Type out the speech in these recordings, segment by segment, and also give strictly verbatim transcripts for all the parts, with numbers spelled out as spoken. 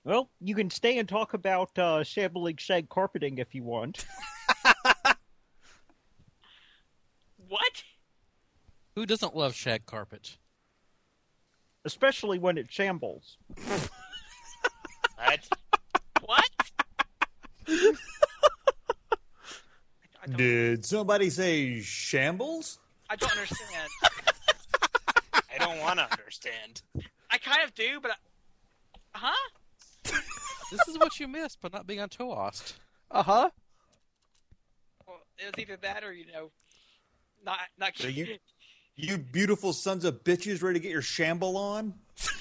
Well, you can stay and talk about uh, shambling shag carpeting if you want. What? Who doesn't love shag carpet? Especially when it shambles. What? What? I, I don't, Did somebody say shambles? I don't understand. I don't want to understand. I kind of do, but I, huh? This is what you missed by not being on Toast. Uh-huh. Well, it was either that or, you know, not not. So you, you beautiful sons of bitches ready to get your shamble on?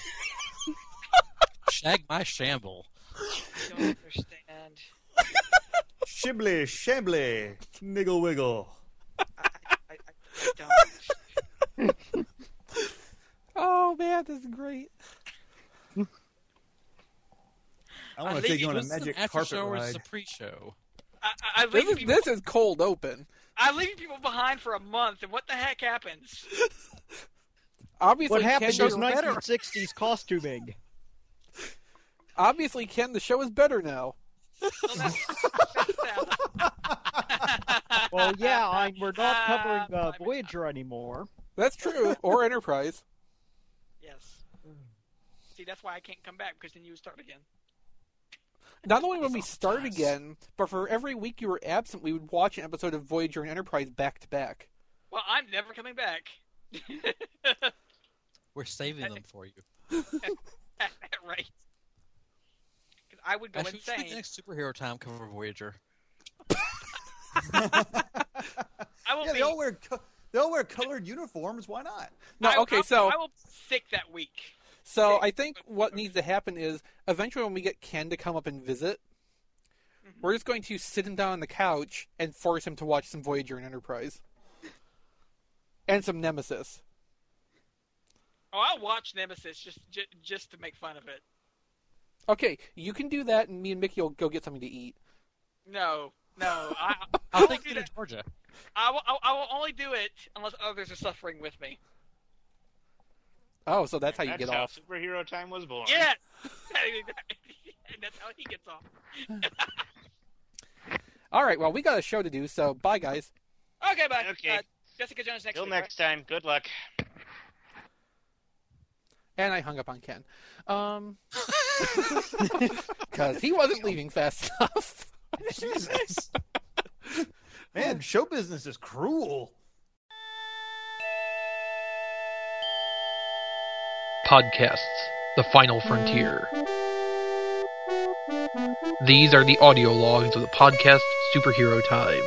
Shag my shamble. I don't understand. Shibly, shambly, niggle wiggle. I, I, I, I don't. Oh, man, this is great. I want I to take leave you on a This is an magic after carpet show or is ride. this a pre-show? I, I, I This leave is, people. this is cold open. I leave people behind for a month, and what the heck happens? Obviously, What Ken, happened you're was better. nineteen sixties costuming. Obviously, Ken, the show is better now. Well, that's, that's Well, yeah, I, we're not covering uh, Uh, Voyager anymore. That's true. Or Enterprise. Yes. See, that's why I can't come back, because then you would start again. Not only when we start again, but for every week you were absent, we would watch an episode of Voyager and Enterprise back to back. Well, I'm never coming back. We're saving them for you. Right. Because I would go Actually, should be the insane. next superhero time cover Voyager. I will Yeah, be. they all wear co- they all wear colored uniforms. Why not? No, I, okay, I, so I will be sick that week. so I think what needs to happen is eventually when we get Ken to come up and visit, we're just going to sit him down on the couch and force him to watch some Voyager and Enterprise. And some Nemesis. Oh, I'll watch Nemesis just just, just to make fun of it. Okay, you can do that, and me and Mickey will go get something to eat. No, no. I, I'll I take will you do to that. Georgia. I will, I, I will only do it unless others are suffering with me. Oh, so that's how you That's get how off. superhero time was born. Yes! That's how he gets off. All right, well, we got a show to do, so bye, guys. Okay, bye. Okay. Uh, Jessica Jones next Till week. next time. Good luck. And I hung up on Ken. Um, because he wasn't leaving fast enough. Jesus, man, show business is cruel. Podcasts, The Final Frontier. These are the audio logs of the podcast Superhero Time.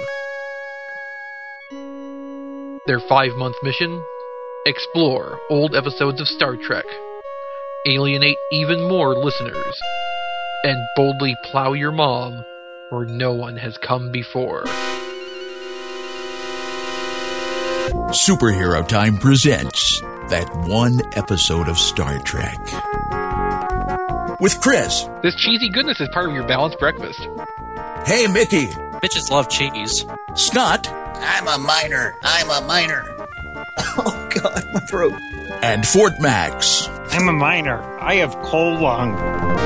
Their five-month mission? Explore old episodes of Star Trek, alienate even more listeners, and boldly plow your mom where no one has come before. Superhero Time presents that one episode of Star Trek. With Chris. This cheesy goodness is part of your balanced breakfast. Hey, Mickey. Bitches love cheese. Scott. I'm a miner. I'm a miner. Oh God, my throat. And Fort Max. I'm a miner. I have coal lung.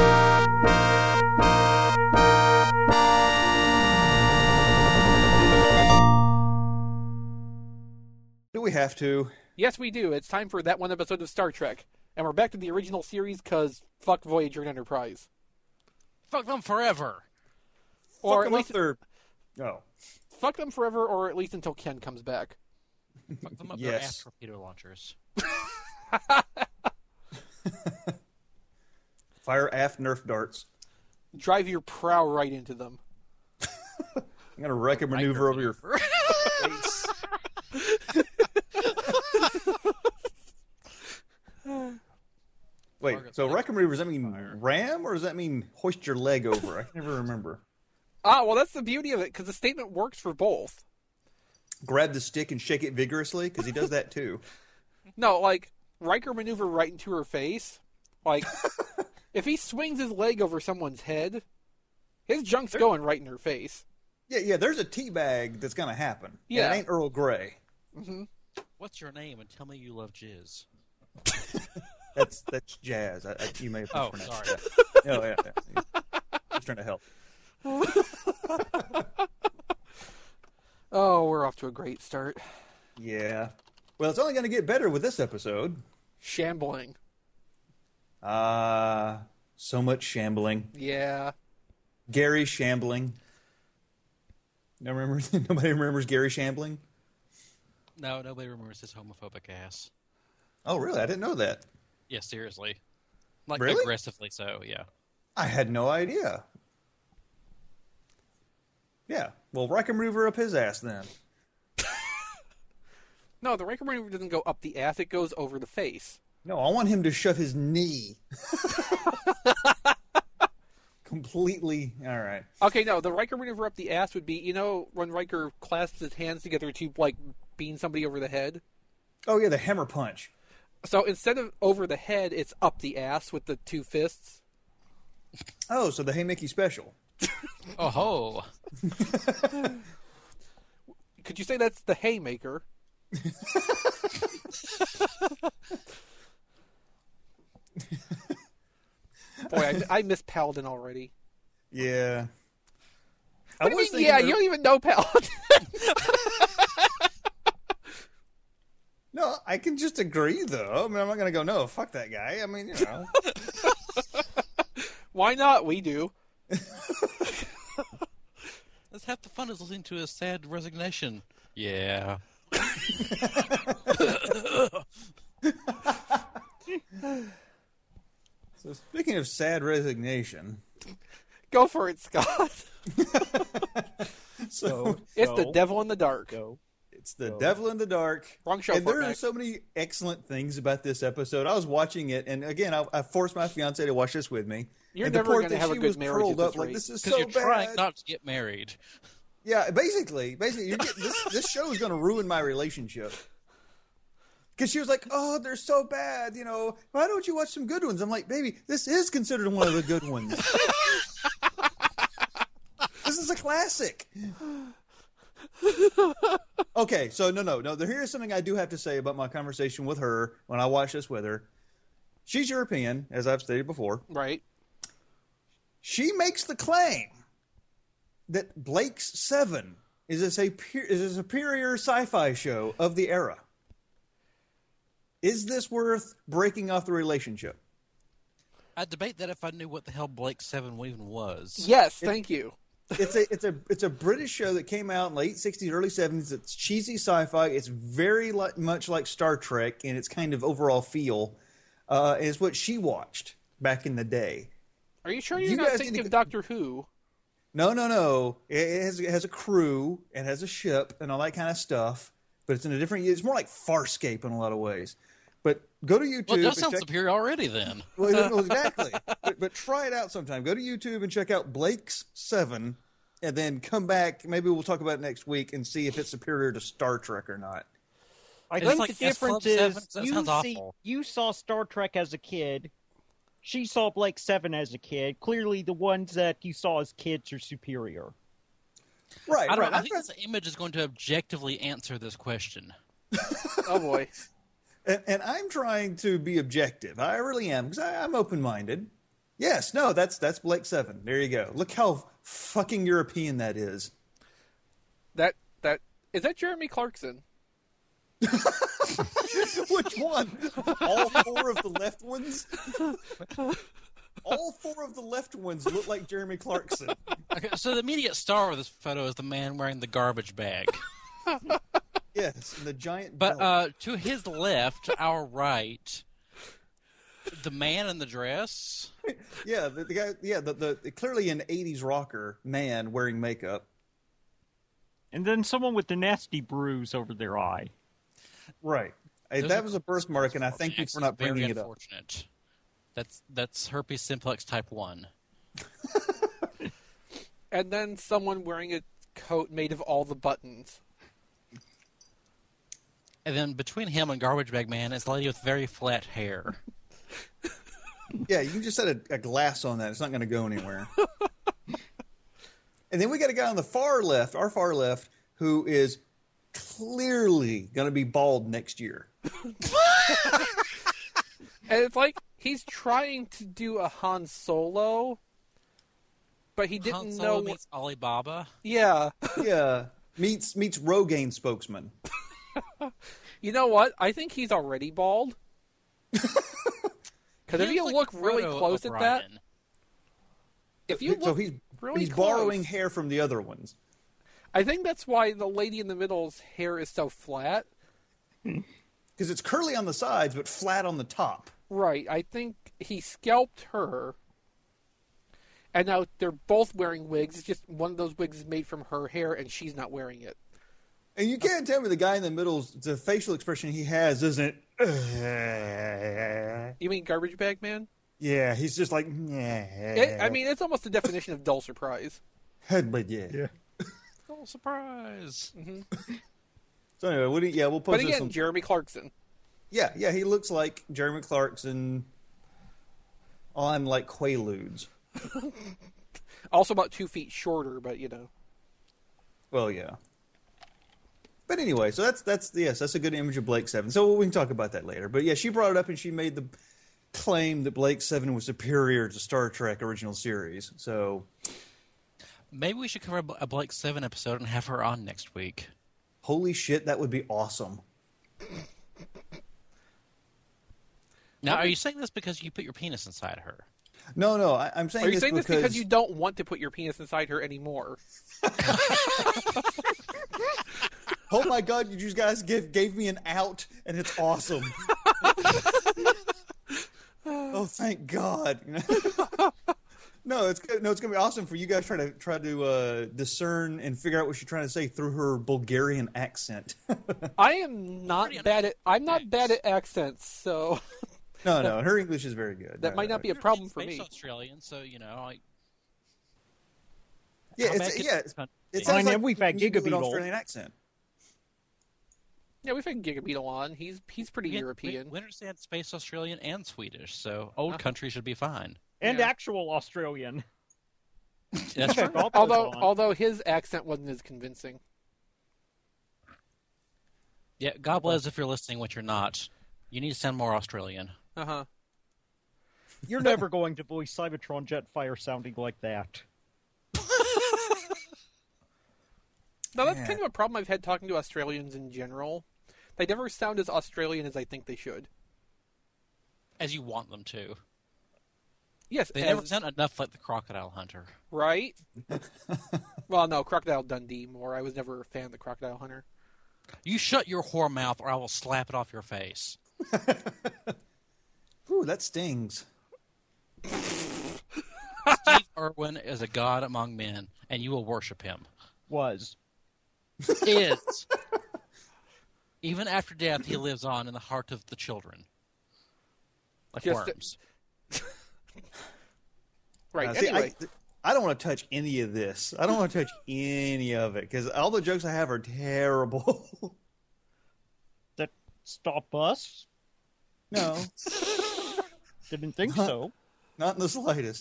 Do we have to? Yes, we do. It's time for that one episode of Star Trek. And we're back to the original series, because fuck Voyager and Enterprise. Fuck them forever. Or Fuck at them up least, their... Oh. fuck them forever, or at least until Ken comes back. Fuck them up their ass Yes. torpedo launchers. Fire aft Nerf darts. Drive your prow right into them. I'm gonna wreck a maneuver over your face. Wait, so wreck a maneuver, does that mean ram, or does that mean hoist your leg over? I can never remember. Ah, well, that's the beauty of it, because the statement works for both. Grab the stick and shake it vigorously, because he does that too. No, like, Riker maneuver right into her face. Like, if he swings his leg over someone's head, his junk's going right in her face. Yeah, yeah, there's a tea bag that's gonna happen. Yeah. And it ain't Earl Grey. Mm-hmm. What's your name and tell me you love jizz? That's that's jazz. I, I, you may have Oh, mispronounced sorry. that. Oh, yeah, yeah. trying to help. Oh, we're off to a great start. Yeah. Well, it's only going to get better with this episode. Shambling. Ah, uh, so much shambling. Yeah. Gary shambling. No remember, nobody remembers Gary shambling? No, nobody remembers his homophobic ass. Oh, really? I didn't know that. Yeah, seriously. Like, really? Aggressively so, yeah. I had no idea. Yeah. Well, Riker maneuver up his ass then. No, the Riker maneuver doesn't go up the ass, it goes over the face. No, I want him to shove his knee. Completely. All right. Okay, no, the Riker maneuver up the ass would be, you know, when Riker clasps his hands together to, like, bean somebody over the head? Oh, yeah, the hammer punch. So instead of over the head, it's up the ass with the two fists. Oh, so the Hey Mickey special. Oh ho! Could you say that's the haymaker? Boy, I, I miss Paladin already. Yeah. What I do was you mean, yeah, thinking you don't even know Paladin. No, I can just agree, though. I mean, I'm not going to go, no, fuck that guy. I mean, you know. Why not? We do. Let's have the fun of listening to his sad resignation. Yeah. So speaking of sad resignation. Go for it, Scott. so It's so, the devil in the dark. Go. It's the Go. devil in the dark. Wrong show, And there Fortnite. are so many excellent things about this episode. I was watching it, and again, I, I forced my fiance to watch this with me. You're and the never poor going to thing, have a she good was marriage curled at up this like, rate. this is Because so you're trying bad. not to get married. Yeah, basically, basically, you're getting, this this show is going to ruin my relationship. Because she was like, "Oh, they're so bad, you know. Why don't you watch some good ones?" I'm like, "Baby, this is considered one of the good ones. This is a classic." Okay, so no, no, no. Here's something I do have to say about my conversation with her when I watched this with her. She's European, as I've stated before. Right. She makes the claim that Blake's Seven is a, is a superior sci-fi show of the era. Is this worth breaking off the relationship? I'd debate that if I knew what the hell Blake Seven even was. Yes, thank you. It's a it's a it's a British show that came out in the late sixties, early seventies. It's cheesy sci-fi. It's very li- much like Star Trek in its kind of overall feel. Uh, is what she watched back in the day. Are you sure you're You not guys thinking need of to- Doctor Who? No, no, no. It, it, has, it has a crew. It has a ship and all that kind of stuff. But it's in a different. It's more like Farscape in a lot of ways. But go to YouTube. Well, that and sounds check- superior already then. Well, well, exactly. but, but try it out sometime. Go to YouTube and check out Blake's Seven, and then come back. Maybe we'll talk about it next week and see if it's superior to Star Trek or not. I It's think like the S Club difference seven? is That you sounds see, awful. you saw Star Trek as a kid. She saw Blake Seven as a kid. Clearly, the ones that you saw as kids are superior. Right, I don't right. know. I I'm think not- this image is going to objectively answer this question. Oh boy. and, and I'm trying to be objective. I really am because I'm open-minded. Yes, no, that's that's Blake Seven. There you go. Look how fucking European that is. That that is that Jeremy Clarkson? Which one? All four of the left ones? All four of the left ones look like Jeremy Clarkson. Okay, so the immediate star of this photo is the man wearing the garbage bag. Yes, and the giant But belt. uh, to his left, to our right, the man in the dress. Yeah, the, the guy. Yeah, the, the clearly an eighties rocker man wearing makeup. And then someone with the nasty bruise over their eye. Right. Hey, Those that are was a birthmark, and I thank you for not very bringing it up. unfortunate. That's that's herpes simplex type one. And then someone wearing a coat made of all the buttons. And then between him and garbage bag man is a lady with very flat hair. Yeah, you can just set a, a glass on that. It's not going to go anywhere. And then we got a guy on the far left, our far left, who is clearly going to be bald next year. And it's like he's trying to do a Han Solo, but he didn't Han know. Solo meets Alibaba. Yeah. Yeah, meets meets Rogaine spokesman. You know what? I think he's already bald. Because if He you looks look like really Frodo close at that, O'Brien. if you look so he's really he's close, borrowing hair from the other ones. I think that's why the lady in the middle's hair is so flat. Because it's curly on the sides, but flat on the top. Right. I think he scalped her, and now they're both wearing wigs. It's just one of those wigs is made from her hair, and she's not wearing it. And you can't tell me the guy in the middle, the facial expression he has isn't. Uh, You mean Garbage Bag Man? yeah, he's just like. It, I mean, it's almost the definition of dull surprise. but yeah. Yeah. Oh, surprise! So anyway, what do you, yeah, we'll post But this again, on- Jeremy Clarkson. Yeah, yeah, he looks like Jeremy Clarkson on like Quaaludes. Also about two feet shorter, but you know. Well, yeah. But anyway, so that's that's yes, that's a good image of Blake Seven. So we can talk about that later. But yeah, she brought it up and she made the claim that Blake Seven was superior to Star Trek original series. So Maybe we should cover a Blake Seven episode and have her on next week. holy shit, that would be awesome. Now, are you saying this because you put your penis inside her? No, no, I, I'm saying Are you this saying because, this because you don't want to put your penis inside her anymore? oh my god, you just guys gave gave me an out, and it's awesome. Oh, thank God. No, it's good. No, it's gonna be awesome for you guys trying to try to uh, discern and figure out what she's trying to say through her Bulgarian accent. I am not Pretty bad at. I'm not bad at accents, so No, no, her English is very good. that No, might no. not be a problem for Space me. Australian, so you know, like, Yeah, how it's, bad could yeah. this country It be? sounds I mean, like we've had you do an Gigabeetle. Australian accent. Yeah, we've had Gigabeetle on. He's he's pretty We- European. We, we understand Space Australian and Swedish, so old Uh. country should be fine. And Yeah. actual Australian. That's true. All those although on. although his accent wasn't as convincing. Yeah, God bless if you're listening, which you're not. You need to sound more Australian. Uh huh. You're never going to voice Cybertron Jetfire sounding like that. No, that's Yeah. kind of a problem I've had talking to Australians in general. They never sound as Australian as I think they should. As you want them to. Yes, They as- never sound enough like the Crocodile Hunter. right? Well, no, Crocodile Dundee more. I was never a fan of the Crocodile Hunter. You shut your whore mouth or I will slap it off your face. Ooh, that stings. Steve Irwin is a god among men, and you will worship him. Was. Is. Even after death, he lives on in the heart of the children. Like Just- worms. Right. Uh, see, anyway, I, I don't want to touch any of this. I don't want to touch any of it because all the jokes I have are terrible. That stop us? No, Didn't think so. not in the slightest.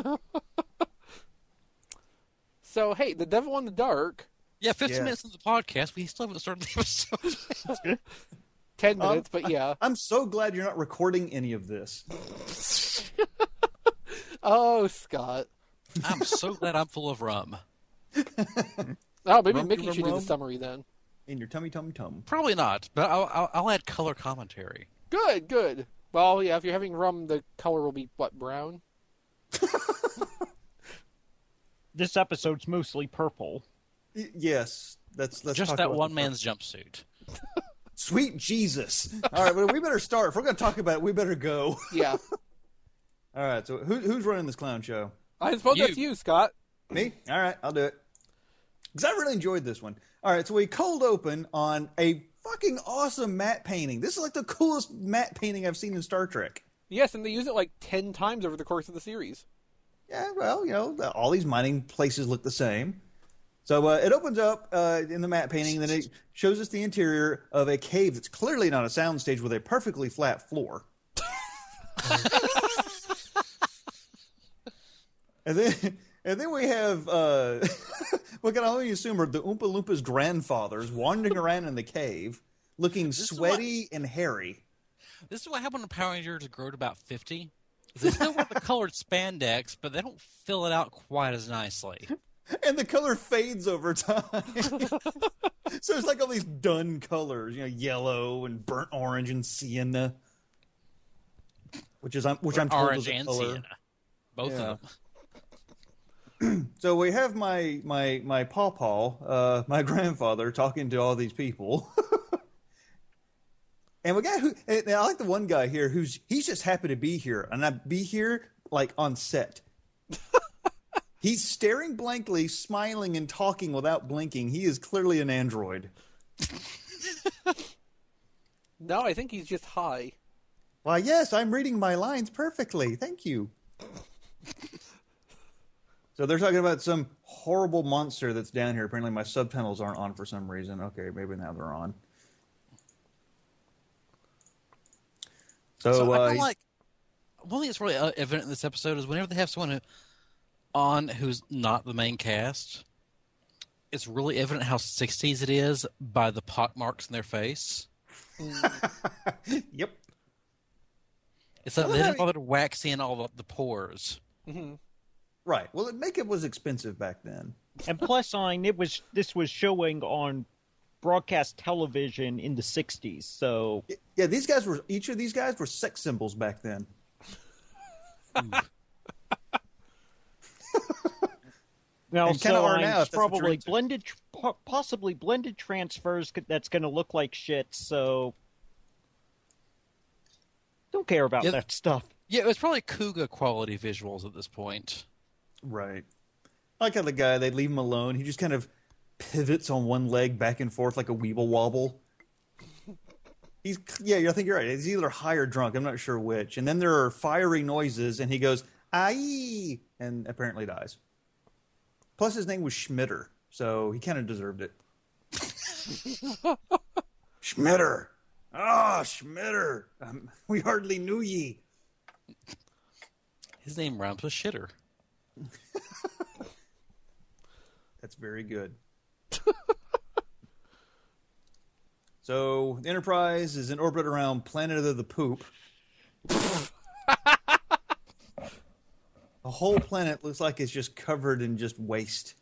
so hey, the Devil in the Dark. Yeah, fifteen Yeah. minutes into the podcast, we still haven't started the episode. Ten Um, minutes, but yeah. I'm so glad you're not recording any of this. Oh, Scott. I'm so glad I'm full of rum. Oh, maybe Rum, Mickey rum, should do rum. the summary then. In your tummy, tum, tum. Probably not, but I'll, I'll, I'll add color commentary. Good, good. Well, yeah, if you're having rum, the color will be, what, brown? This episode's mostly purple. Y- yes, that's let's Just talk that about one the- man's jumpsuit. Sweet Jesus! All right, well, we better start. If we're going to talk about it, we better go. Yeah. All right, so who, who's running this clown show? I suppose You. that's you, Scott. Me? All right, I'll do it. Because I really enjoyed this one. All right, so we cold open on a fucking awesome matte painting. This is like the coolest matte painting I've seen in Star Trek. Yes, and they use it like ten times over the course of the series. Yeah, well, you know, all these mining places look the same. So uh, it opens up uh, in the matte painting, and then it shows us the interior of a cave that's clearly not a soundstage with a perfectly flat floor. and then, and then we have uh, we can only assume are the Oompa Loompas' grandfathers wandering around in the cave, looking is sweaty and hairy. This is what happened when Power Rangers grew to about fifty. They still wear the colored spandex, but they don't fill it out quite as nicely. And the color fades over time. So it's like all these done colors, you know, yellow and burnt orange and sienna, which is which I'm told Orange is a and color. sienna. Both Yeah. of them. So we have my my my pawpaw, uh, my grandfather, talking to all these people. And we got who? And I like the one guy here who's he's just happy to be here, and I be here like on set. He's staring blankly, smiling, and talking without blinking. He is clearly an android. No, I think he's just high. Why, yes, I'm reading my lines perfectly. Thank you. So they're talking about some horrible monster that's down here. Apparently my subtitles aren't on for some reason. Okay, maybe now they're on. So, So I uh, feel like one thing that's really uh, evident in this episode is whenever they have someone who, on who's not the main cast, it's really evident how sixties it is by the pock marks in their face. Yep. It's like Well, they that- didn't bother to wax in all the, the pores. Mm-hmm. Right. Well, makeup was expensive back then. And plus, I it was this was showing on broadcast television in the sixties. So Yeah, these guys were each of these guys were sex symbols back then. now, And kinda so are I'm now, if that's what you're probably into. blended, po- possibly blended transfers c- that's going to look like shit. So don't care about Yeah. that stuff. Yeah, it was probably Kuga quality visuals at this point. Right. I like how the guy, they leave him alone. He just kind of pivots on one leg back and forth like a weeble wobble. He's yeah, I think you're right. He's either high or drunk. I'm not sure which. And then there are fiery noises, and he goes "aye," and apparently dies. Plus, his name was Schmitter, so he kind of deserved it. Schmitter, ah, Schmitter. Um, we hardly knew ye. His name rhymes with shitter. That's very good. So, the Enterprise is in orbit around Planet of the Poop. The whole planet looks like it's just covered in just waste.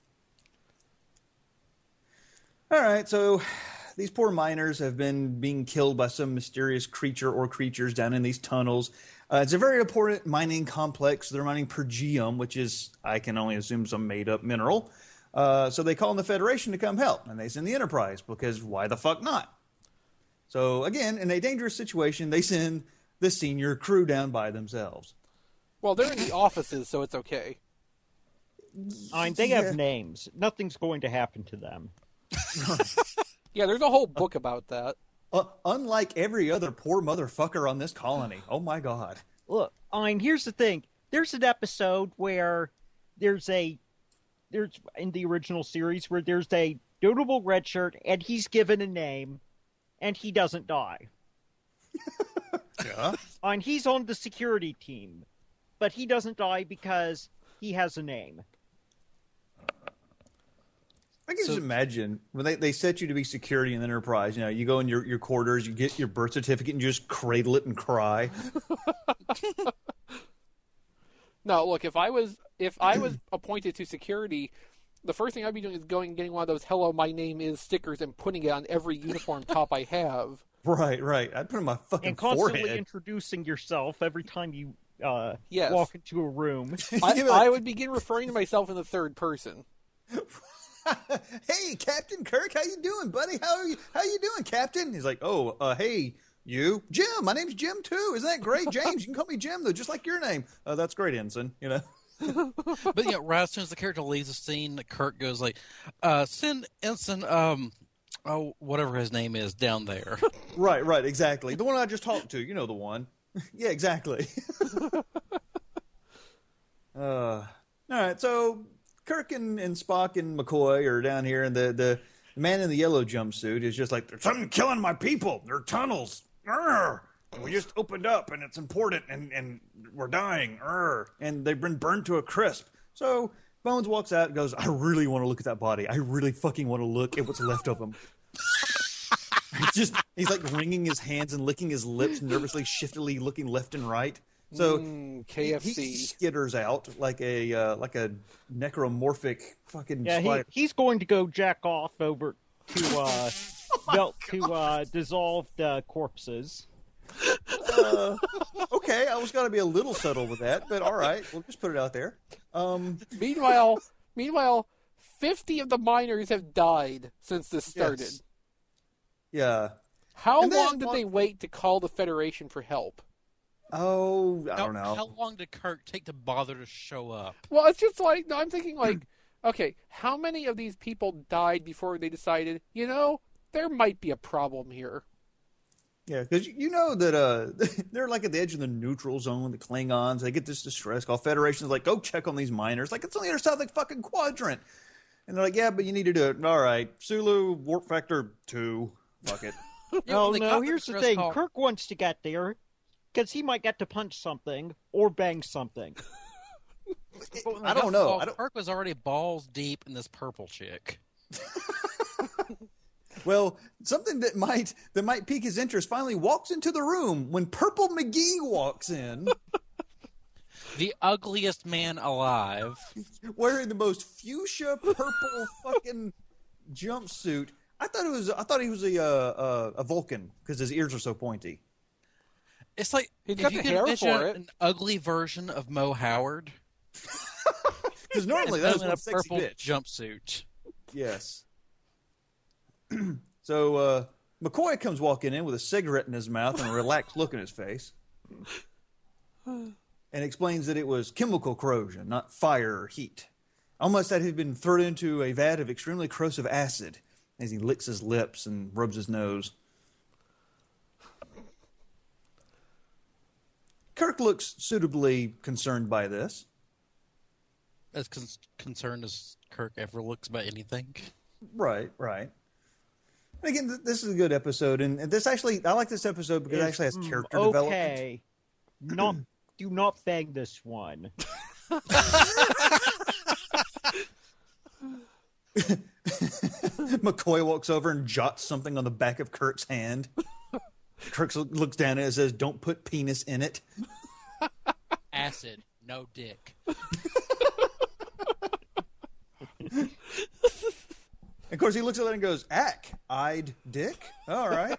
All right, so these poor miners have been being killed by some mysterious creature or creatures down in these tunnels. Uh, it's a very important mining complex. They're mining pergeum, which is, I can only assume, some made-up mineral. Uh, so they call in the Federation to come help, and they send the Enterprise, because why the fuck not? So, again, in a dangerous situation, they send the senior crew down by themselves. Well, they're in the offices, so it's okay. I mean, they Yeah. have names. Nothing's going to happen to them. Yeah, there's a whole book about that. Uh, unlike every other poor motherfucker on this colony. Oh, my God. Look, I mean, here's the thing. There's an episode where there's a there's in the original series where there's a notable red shirt and he's given a name and he doesn't die. Yeah. I mean, he's on the security team, but he doesn't die because he has a name. I can So- just imagine when they, they set you to be security in the Enterprise. You know, you go in your, your quarters, you get your birth certificate, and you just cradle it and cry. No, look, if I was if I was appointed to security, the first thing I'd be doing is going and getting one of those "Hello, my name is" stickers and putting it on every uniform top I have. Right, right. I'd put it on my fucking And constantly forehead. introducing yourself every time you uh, Yes. walk into a room. I, You'd be like, I would begin referring to myself in the third person. hey, Captain Kirk, how you doing, buddy? How are you? How you doing, Captain? He's like, oh, uh, hey, you, Jim. My name's Jim too. Isn't that great, James? You can call me Jim though, just like your name. Uh, that's great, Ensign. You know. But you know, right as soon as the character leaves the scene, Kirk goes like, uh, "Send Ensign, um, oh, whatever his name is, down there." Right, right, exactly. The one I just talked to. You know the one. Yeah, exactly. uh, all right, so Kirk and, and Spock and McCoy are down here, and the, the, the man in the yellow jumpsuit is just like, there's something killing my people. They're tunnels. Arr! And we just opened up, and it's important, and, and we're dying. Arr! And they've been burned to a crisp. So Bones walks out and goes, I really want to look at that body. I really fucking want to look at what's left of him. It's just he's like wringing his hands and licking his lips, nervously, shiftily looking left and right. So Mm, K F C. He, he skitters out like a uh, like a necromorphic fucking Yeah, he, spider. he's going to go jack off over to uh, melt to uh, dissolved uh, corpses. Uh, okay, I was going to be a little subtle with that, but all right, we'll just put it out there. Um, Meanwhile, meanwhile, fifty of the miners have died since this started. Yes. Yeah. How And then- long did they wait to call the Federation for help? Oh, I How, don't know. how long did Kirk take to bother to show up? Well, it's just like, no, I'm thinking like, okay, how many of these people died before they decided, you know, there might be a problem here? Yeah, because you know that uh, they're like at the edge of the neutral zone, the Klingons. They get this distress call. Federation's like, go check on these miners. Like, it's on the other side of the fucking quadrant. And they're like, yeah, but you need to do it. All right, Sulu, warp factor two. Fuck it. No, they no, got the here's the distress thing. call. Kirk wants to get there because he might get to punch something or bang something. But when they I don't got know. the call, I don't- Kirk was already balls deep in this purple chick. Well, something that might that might pique his interest finally walks into the room when Purple McGee walks in, The ugliest man alive. wearing the most fuchsia purple fucking jumpsuit. I thought it was. I thought he was a uh, a, a Vulcan because his ears are so pointy. It's like He's if got you the could hair envision for it. an ugly version of Mo Howard. Because normally and that is in one a sexy purple bitch. jumpsuit. Yes. So uh, McCoy comes walking in with a cigarette in his mouth and a relaxed look in his face, and explains that it was chemical corrosion, not fire or heat. Almost that he'd been thrown into a vat of extremely corrosive acid. As he licks his lips and rubs his nose. Kirk looks suitably concerned by this. As con- concerned as Kirk ever looks about anything. Right, right. And again, th- this is a good episode, and and this actually, I like this episode because it Is- actually has mm, character development. Okay, not do not bang this one. McCoy walks over and jots something on the back of Kirk's hand. Kirk looks down at it and says, "Don't put penis in it." Acid, no dick. Of course, he looks at it and goes, "Ack, eyed dick." All right.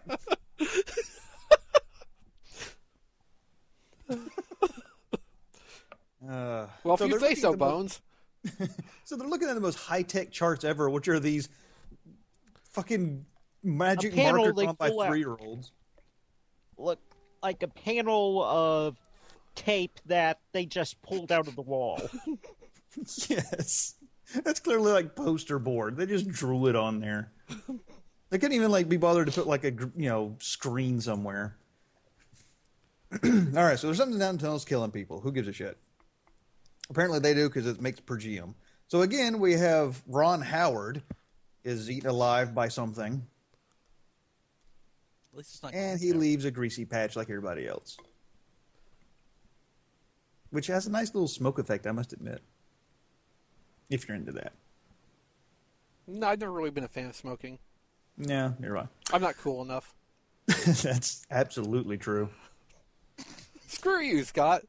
Uh, Well, if so you they're say looking so, at the most- Bones. So they're looking at the most high-tech charts ever, which are these fucking magic A panel markers they drawn by pull out. three-year-olds. Look like a panel of tape that they just pulled out of the wall. Yes. That's clearly like poster board. They just drew it on there. They couldn't even like be bothered to put like a gr- you know screen somewhere. All right, so there's something down in tunnels killing people. Who gives a shit? Apparently they do because it makes per diem. So again, we have Ron Howard is eaten alive by something, At least it's not. and he leaves a greasy patch like everybody else, which has a nice little smoke effect, I must admit. If you're into that. No, I've never really been a fan of smoking. Yeah, you're right. I'm not cool enough. That's absolutely true. Screw you, Scott.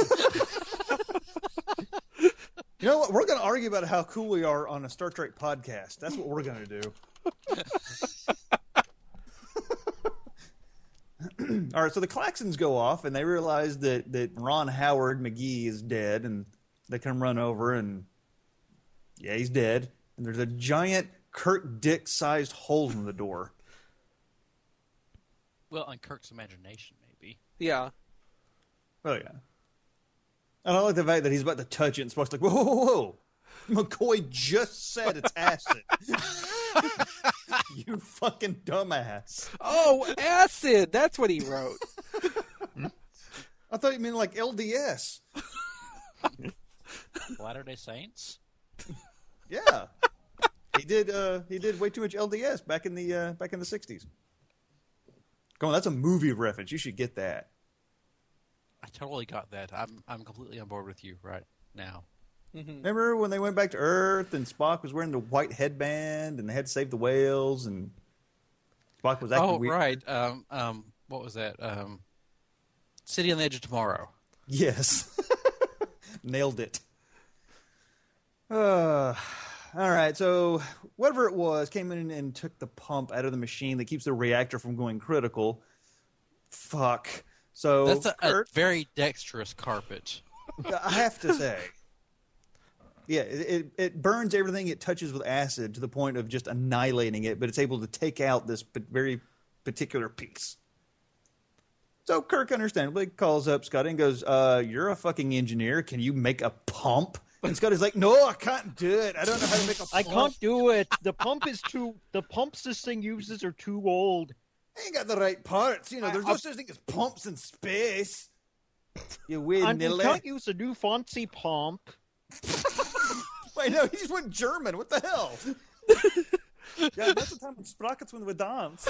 You know what? We're going to argue about how cool we are on a Star Trek podcast. That's what we're going to do. All right, so the klaxons go off, and they realize that, that Ron Howard McGee is dead, and they come run over, and yeah, he's dead. And there's a giant Kirk Dick-sized hole in the door. Well, on Kirk's imagination, maybe. Yeah. Oh, yeah. And I like the fact that he's about to touch it, and Spock's like, whoa, whoa, whoa, whoa. McCoy just said it's acid. You fucking dumbass. Oh, acid! That's what he wrote. I thought you meant like L D S. Latter-day Saints? Yeah. He did uh he did way too much L D S back in the uh back in the sixties. Come on, that's a movie reference. You should get that. I totally got that. I'm I'm completely on board with you right now. Mm-hmm. Remember when they went back to Earth and Spock was wearing the white headband and they had to save the whales and Spock was acting Oh, weird? right. Um, um, what was that? Um, City on the Edge of Tomorrow. Yes. Nailed it. Uh, all right, so whatever it was came in and took the pump out of the machine that keeps the reactor from going critical. Fuck. So That's a, a Kurt, very dexterous carpet. I have to say. Yeah, it, it, it burns everything it touches with acid to the point of just annihilating it, but it's able to take out this p- very particular piece. So Kirk understandably calls up Scotty and goes, uh, you're a fucking engineer. Can you make a pump? And Scotty's like, no, I can't do it. I don't know how to make a pump. I can't do it. The pump is too. The pumps this thing uses are too old. I ain't got the right parts. You know, there's no such thing as pumps in space. You weird And we nilly. can't use a new fancy pump. Wait, no, he just went German. What the hell? Yeah, that's the time when sprockets when we dance.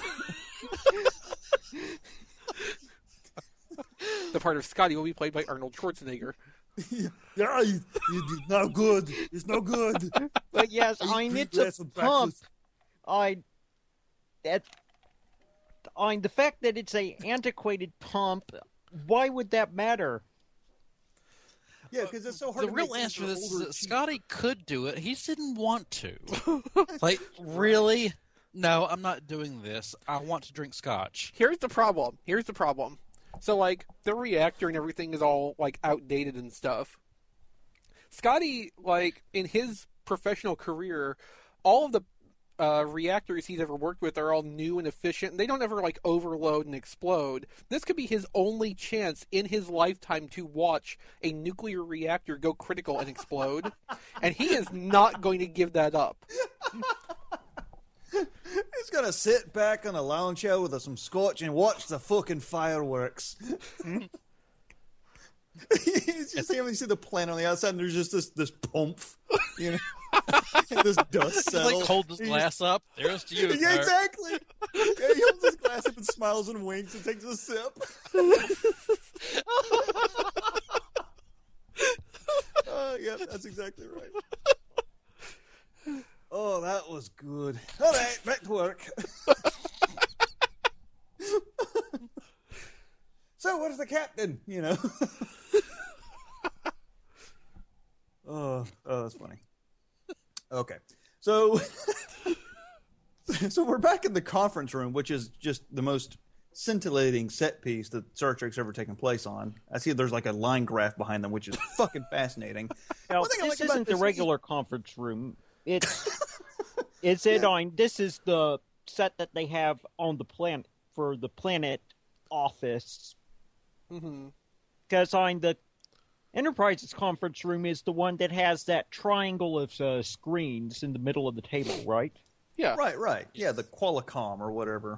The part of Scotty will be played by Arnold Schwarzenegger. Yeah, it, it's not good. It's no good. But yes, I need to pump. I that. I the fact that it's a antiquated pump. Why would that matter? Yeah, because it's so hard. The to real make answer to things this for is older that cheap- Scotty could do it. He just didn't want to. Like, really? No, I'm not doing this. I want to drink scotch. Here's the problem. Here's the problem. So, like, the reactor and everything is all, like, outdated and stuff. Scotty, like, in his professional career, all of the uh, reactors he's ever worked with are all new and efficient, and they don't ever, like, overload and explode. This could be his only chance in his lifetime to watch a nuclear reactor go critical and explode, and he is not going to give that up. He's gonna sit back on a lounge chair with some scotch and watch the fucking fireworks. You just you see the plant on the outside, and there's just this this pump, you know, this dust He's settle. like, hold this glass up. There's to you. Yeah, sir. exactly. Yeah, he holds his glass up and smiles and winks and takes a sip. uh, yeah, that's exactly right. Oh, that was good. All right, back to work. So, what is the captain? You know. oh, oh, that's funny. Okay, so, so we're back in the conference room, which is just the most scintillating set piece that Star Trek's ever taken place on. I see there's like a line graph behind them, which is fucking fascinating. Now, One thing I this like about isn't the this- regular conference room. It's it's it on. This is the set that they have on the planet for the planet office. Mm-hmm. Because on the Enterprise's conference room is the one that has that triangle of uh, screens in the middle of the table, right? Yeah. Right, right. Yeah, the Qualicom or whatever.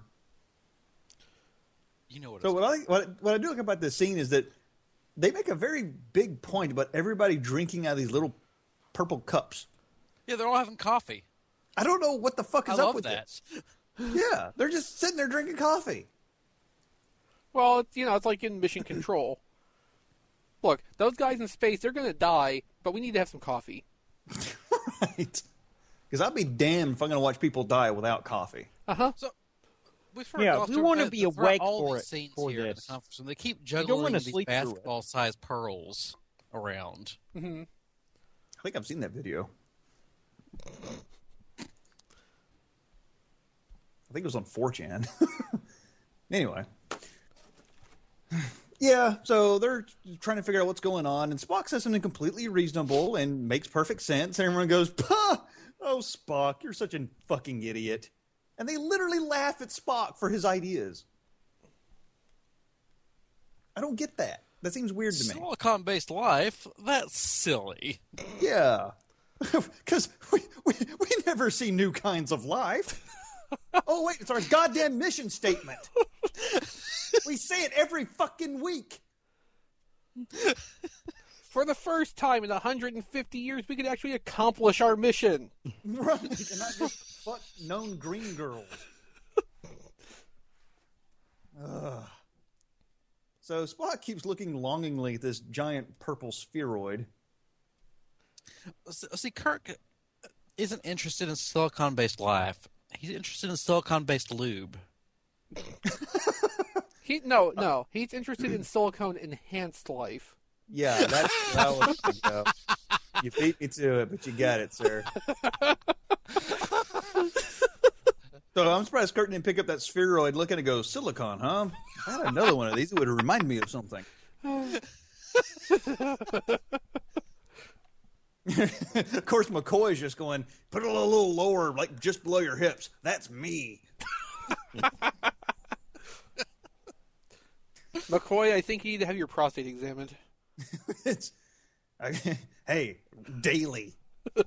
You know what So it's what I what, what I do like about this scene is that they make a very big point about everybody drinking out of these little purple cups. Yeah, they're all having coffee. I don't know what the fuck is I up love with that. this. Yeah, they're just sitting there drinking coffee. Well, it's, you know, it's like in Mission Control. Look, those guys in space, they're going to die, but we need to have some coffee. Right. Because I'd be damned if I'm going to watch people die without coffee. Uh-huh. So, we sort of Yeah, glossed we over wanna that be throughout awake all for these it- scenes for here in the this. conference room. They keep don't juggling wanna these sleep through it. basketball-sized pearls around. Mm-hmm. I think I've seen that video. I think it was on four chan. Anyway. Yeah, so they're trying to figure out what's going on, and Spock says something completely reasonable and makes perfect sense, and everyone goes, "Pah! Oh, Spock, you're such a fucking idiot." And they literally laugh at Spock for his ideas. I don't get that. That seems weird to me. Silicon-based life? That's silly. Yeah. Because we, we, we never see new kinds of life. Oh, wait, it's our goddamn mission statement. We say it every fucking week. For the first time in one hundred fifty years, we could actually accomplish our mission. Right, and not just fuck known green girls. Ugh. So Spock keeps looking longingly at this giant purple spheroid. S- See, Kirk isn't interested in silicon-based life. He's interested in silicon-based lube. He no, no. He's interested in silicone enhanced life. Yeah, that's what I was thinking of. You beat me to it, but you got it, sir. So I'm surprised Kurt didn't pick up that spheroid look and go, silicon, huh? If I had another one of these, it would have reminded me of something. Of course, McCoy's just going, put it a little lower, like just below your hips. That's me. McCoy, I think you need to have your prostate examined. It's, I, hey, daily.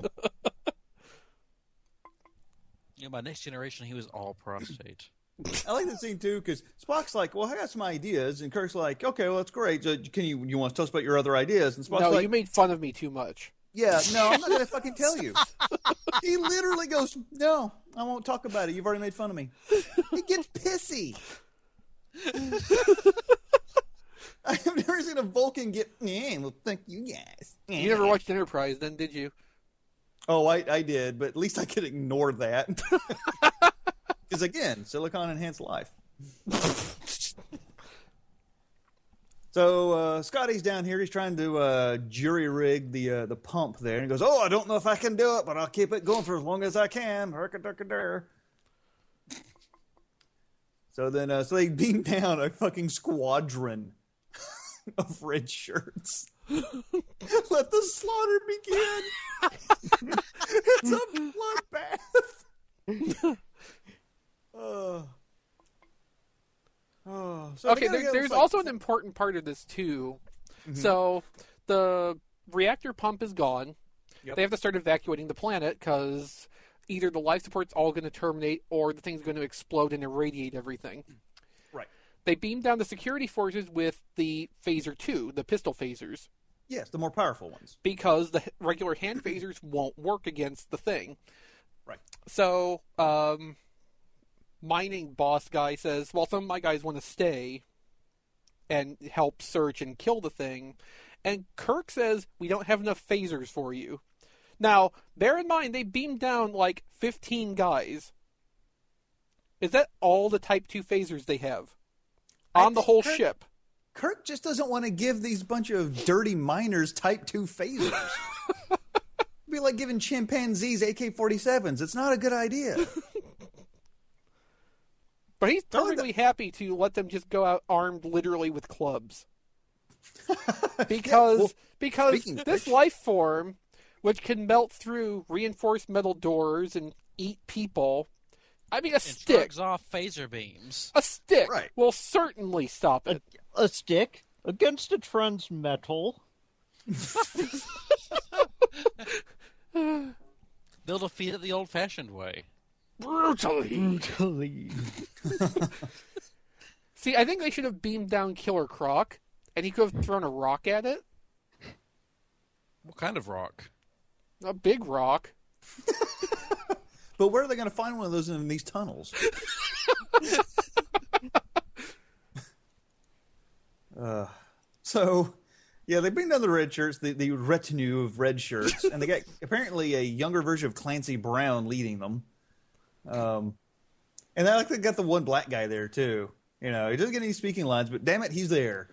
You know, by Next Generation, he was all prostate. I like that scene too because Spock's like, "Well, I got some ideas," and Kirk's like, "Okay, well, that's great. So can you you want to tell us about your other ideas?" And Spock's no, like, you made fun of me too much. "Yeah, no, I'm not going to fucking tell you." He literally goes, "No, I won't talk about it. You've already made fun of me." He gets pissy. I've never seen a Vulcan get. Yeah, well, thank you guys. You never watched Enterprise, then, did you? Oh, I, I did, but at least I could ignore that. Because again, silicon enhanced life. So uh, Scotty's down here. He's trying to uh, jury rig the uh, the pump there, and he goes, "Oh, I don't know if I can do it, but I'll keep it going for as long as I can." So then, uh, so they beam down a fucking squadron of red shirts. Let the slaughter begin. It's a bloodbath. Oh. Oh. So Okay, they gotta there, get there's like- also an important part of this, too. Mhm. So, the reactor pump is gone. Yep. They have to start evacuating the planet, because either the life support's all going to terminate, or the thing's going to explode and irradiate everything. Right. They beam down the security forces with the Phaser two, the pistol phasers, Yes, the more powerful ones. because the regular hand phasers won't work against the thing. Right. So, um, mining boss guy says, well, some of my guys want to stay and help search and kill the thing. And Kirk says, we don't have enough phasers for you. Now, bear in mind, they beamed down like fifteen guys. Is that all the Type two phasers they have? I On the think whole Kirk- ship? Kirk just doesn't want to give these bunch of dirty miners Type two phasers. It'd be like giving chimpanzees A K forty-sevens. It's not a good idea. But he's Tell me perfectly happy to let them just go out armed literally with clubs. Because well, because speaking of this which- life form, which can melt through reinforced metal doors and eat people, I mean, a And stick, shrugs off phaser beams. a stick Right. will certainly stop it. A, a stick against a trans metal. They'll defeat it the old-fashioned way. Brutally. Brutally. See, I think they should have beamed down Killer Croc, and he could have thrown a rock at it. What kind of rock? A big rock. But where are they going to find one of those in these tunnels? uh, so, yeah, they bring down the red shirts, the, the retinue of red shirts, and they got apparently a younger version of Clancy Brown leading them. Um, and I like they got the one black guy there too. You know, he doesn't get any speaking lines, but damn it, he's there.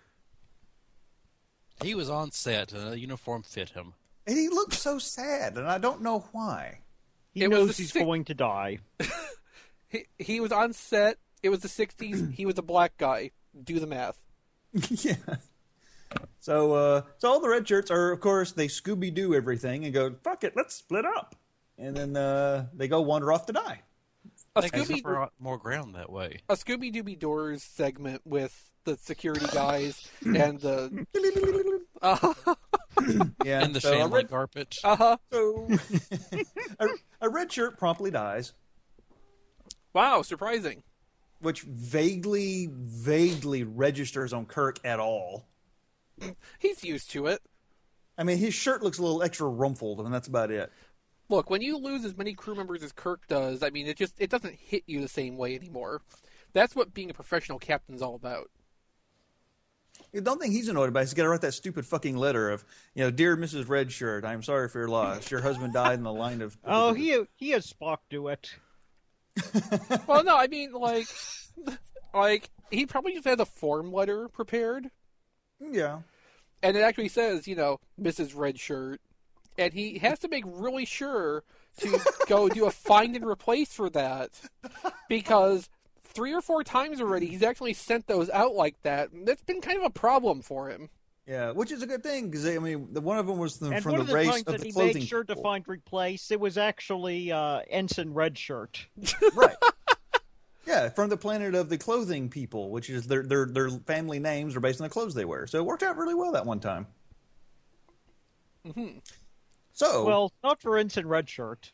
He was on set, and a uniform fit him. And he looks so sad, and I don't know why. He It was knows the he's sick- going to die. He, he was on set. It was the sixties. He was a black guy. Do the math. Yeah. So, uh, so all the red shirts are, of course, they Scooby Doo everything and go, fuck it, let's split up, and then uh, they go wander off to die. A They Scooby cover more ground that way. a Scooby Dooby Doors segment with the security guys and the uh Yeah. And the so a Shanley red, carpet. huh. so a, a red shirt promptly dies, Wow, surprising. which vaguely, vaguely registers on Kirk at all. He's used to it. I mean, his shirt looks a little extra rumpled, and that's about it. Look, when you lose as many crew members as Kirk does, I mean, it just it doesn't hit you the same way anymore. That's what being a professional captain's all about. You don't think he's annoyed about it. He's got to write that stupid fucking letter of, you know, dear Missus Redshirt, I'm sorry for your loss. Your husband died in the line of. Oh, he he has Spock do it. Well, no, I mean, like, like he probably just had a form letter prepared, Yeah. And it actually says, you know, Missus Redshirt. And he has to make really sure to go do a find and replace for that. Because three or four times already, he's actually sent those out like that. That's been kind of a problem for him. Yeah, which is a good thing, because, I mean, the, one of them was the, and from one the of the race times of that the he clothing made sure to people. find replace, it was actually uh, Ensign Redshirt. Right. Yeah, from the planet of the clothing people, which is their their their family names are based on the clothes they wear. So it worked out really well that one time. Mm-hmm. So Well, not for Ensign Redshirt.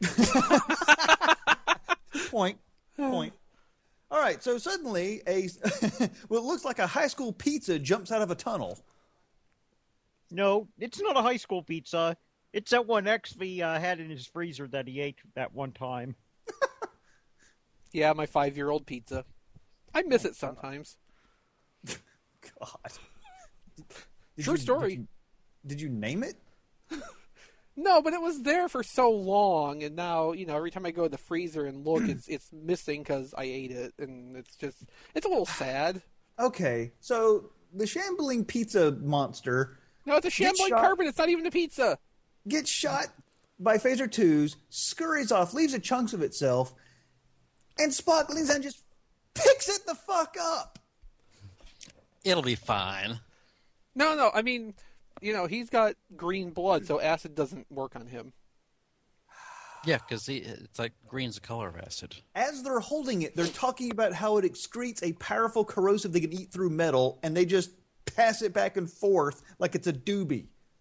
point point. All right, so suddenly a well, it looks like a high school pizza jumps out of a tunnel. No, it's not a high school pizza. It's that one X V uh, had in his freezer that he ate that one time. Yeah, my five-year-old pizza. I miss it sometimes. God. Did True you- story. Did you, did you name it? No, but it was there for so long, and now, you know, every time I go to the freezer and look, it's it's missing because I ate it, and it's just, it's a little sad. Okay, so the shambling pizza monster No, it's a shambling shot- carpet, it's not even a pizza. gets shot by phaser twos, scurries off, leaves a chunks of itself, and Spock leans down and just picks it the fuck up. It'll be fine. No, no, I mean, you know, he's got green blood, so acid doesn't work on him. Yeah, because it's like green's the color of acid. As they're holding it, they're talking about how it excretes a powerful corrosive that can eat through metal, and they just pass it back and forth like it's a doobie.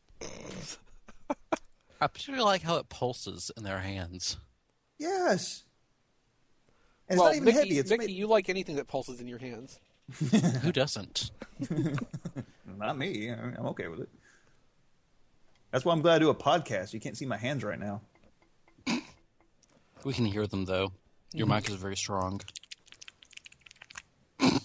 I particularly like how it pulses in their hands. Yes. And it's well, not even Mickey, heavy. It's Mickey made... you like anything that pulses in your hands. Who doesn't? Not me. I mean, I'm okay with it. That's why I'm glad I do a podcast. You can't see my hands right now. We can hear them, though. Your mic is very strong. Oh,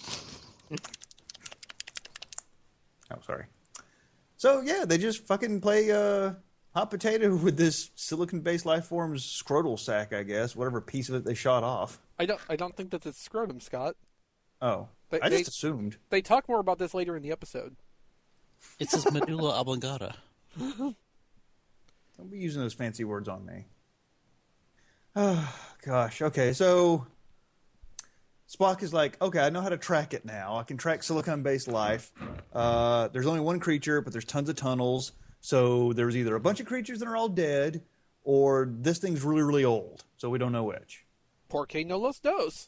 sorry. So, yeah, they just fucking play uh, hot potato with this silicon-based life form's scrotal sac, I guess. Whatever piece of it they shot off. I don't I don't think that it's scrotum, Scott. Oh. They, I just they, assumed. They talk more about this later in the episode. It's his medulla oblongata. Don't be using those fancy words on me. Oh, gosh. Okay, so Spock is like, okay, I know how to track it now. I can track silicon-based life. Uh, there's only one creature, but there's tons of tunnels. So there's either a bunch of creatures that are all dead, or this thing's really, really old. So we don't know which. Porque no los dos.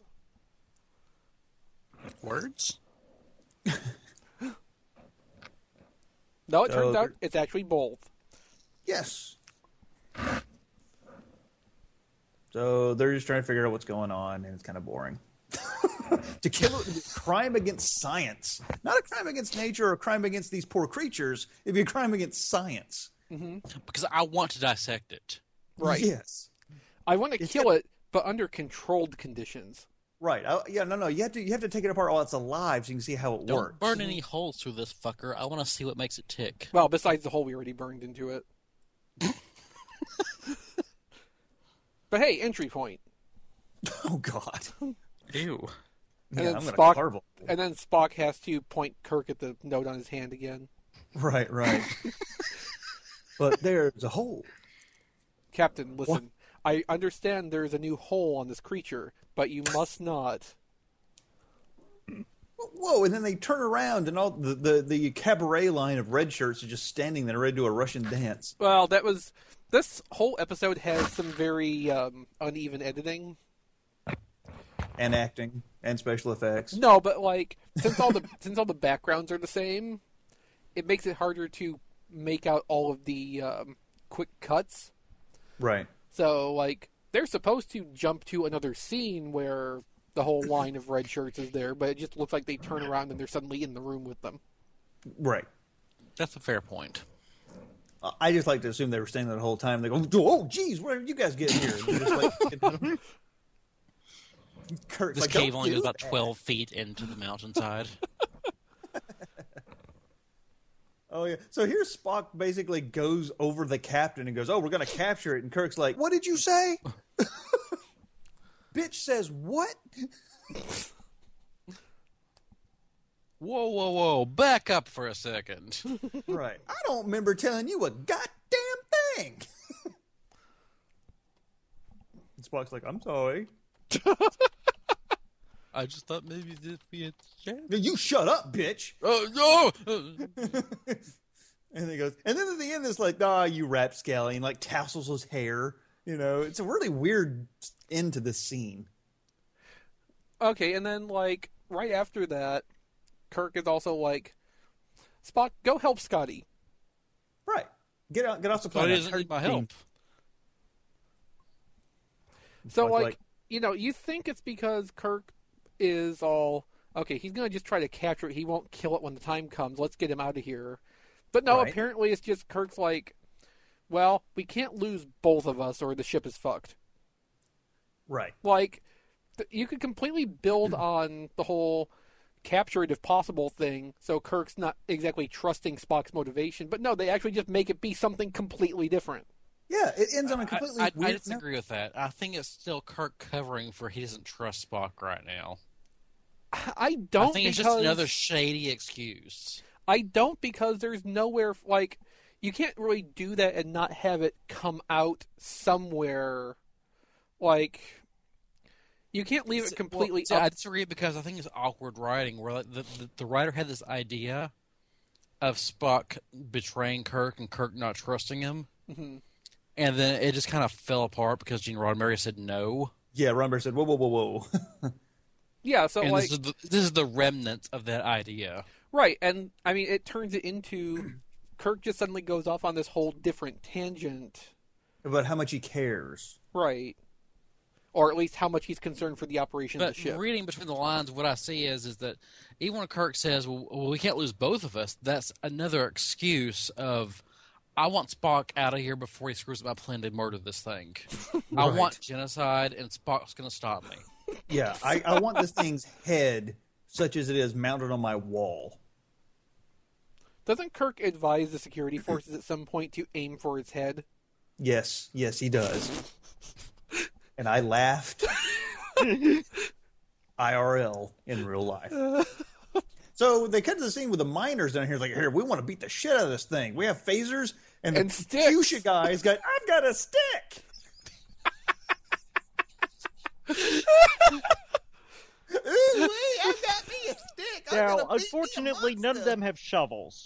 Words? No, it So turns out there- it's actually both. Yes. So they're just trying to figure out what's going on, and it's kind of boring. To kill it would be a crime against science. Not a crime against nature or a crime against these poor creatures. It'd be a crime against science. Because I want to dissect it. Right. Yes. I want to It's kill got- it, but under controlled conditions. Right. I, yeah, no, no. You have to you have to take it apart while it's alive so you can see how it Don't works. burn any holes through this fucker. I want to see what makes it tick. Well, besides the hole we already burned into it. But hey, entry point. Oh, God. Ew. And Yeah, then I'm gonna Spock, carve 'em. and then Spock has to point Kirk at the note on his hand again. Right, right. But there's a hole. Captain, listen. I understand there's a new hole on this creature, but you must not. Whoa, and then they turn around and all the, the, the cabaret line of red shirts are just standing there ready to do a Russian dance. Well, that was... This whole episode has some very um, uneven editing. And acting and special effects. No, but like since all the since all the backgrounds are the same, it makes it harder to make out all of the um, quick cuts. Right. So like they're supposed to jump to another scene where the whole line of red shirts is there, but it just looks like they turn around and they're suddenly in the room with them. Right. That's a fair point. I just like to assume they were staying there the whole time. They go, oh, geez, where did you guys get here? And they're just like, Kurt's This like, cave "Don't only do goes about that." twelve feet into the mountainside. Oh, yeah. So here Spock basically goes over the captain and goes, oh, we're going to capture it. And Kirk's like, what did you say? Bitch says what? Whoa, whoa, whoa! Back up for a second. Right. I don't remember telling you a goddamn thing. And Spock's like, I'm sorry. I just thought maybe this would be a chance. You shut up, bitch. Oh no! And he goes, and then at the end, it's like, ah, you rapscallion, like tassels his hair. You know, it's a really weird end to this scene. Okay, and then, like, right after that, Kirk is also like, Spock, go help Scotty. Right. Get out, get off the Scotty planet. doesn't need my help. So, Spock's like, like, you know, you think it's because Kirk is all, okay, he's going to just try to capture it. He won't kill it when the time comes. Let's get him out of here. But no, Right. apparently it's just Kirk's like, well, we can't lose both of us or the ship is fucked. right. Like, th- you could completely build on the whole capture it if possible thing, so Kirk's not exactly trusting Spock's motivation. But no, they actually just make it be something completely different. Yeah, it ends on a completely I, I, weird I disagree with that. I think it's still Kirk covering for he doesn't trust Spock right now. I don't I think it's because... just another shady excuse. I don't because there's nowhere, like, you can't really do that and not have it come out somewhere. Like, you can't leave it completely Well, up. I disagree because I think it's awkward writing where like, the, the, the writer had this idea of Spock betraying Kirk and Kirk not trusting him. Mhm. And then it just kind of fell apart because Gene Roddenberry said no. Yeah, Roddenberry said, whoa, whoa, whoa, whoa. Yeah, so, and like... this is, the, this is the remnant of that idea. Right, and, I mean, it turns it into... Kirk just suddenly goes off on this whole different tangent. About how much he cares. Right. Or at least how much he's concerned for the operation But of the ship. reading between the lines, what I see is is that even when Kirk says, well, well, we can't lose both of us, that's another excuse of, I want Spock out of here before he screws up my plan to murder this thing. I Right. want genocide, and Spock's going to stop me. Yeah, I, I want this thing's head, such as it is, mounted on my wall. Doesn't Kirk advise the security forces at some point to aim for its head? Yes, yes, he does. And I laughed I R L in real life. So they cut to the scene with the miners down here. It's like, here, we want to beat the shit out of this thing. We have phasers, and the And sticks. fuchsia guy's got, I've got a stick. Ooh, wee, I've got me a stick. I'm Now, gonna beat me a unfortunately, none of monster. them have shovels.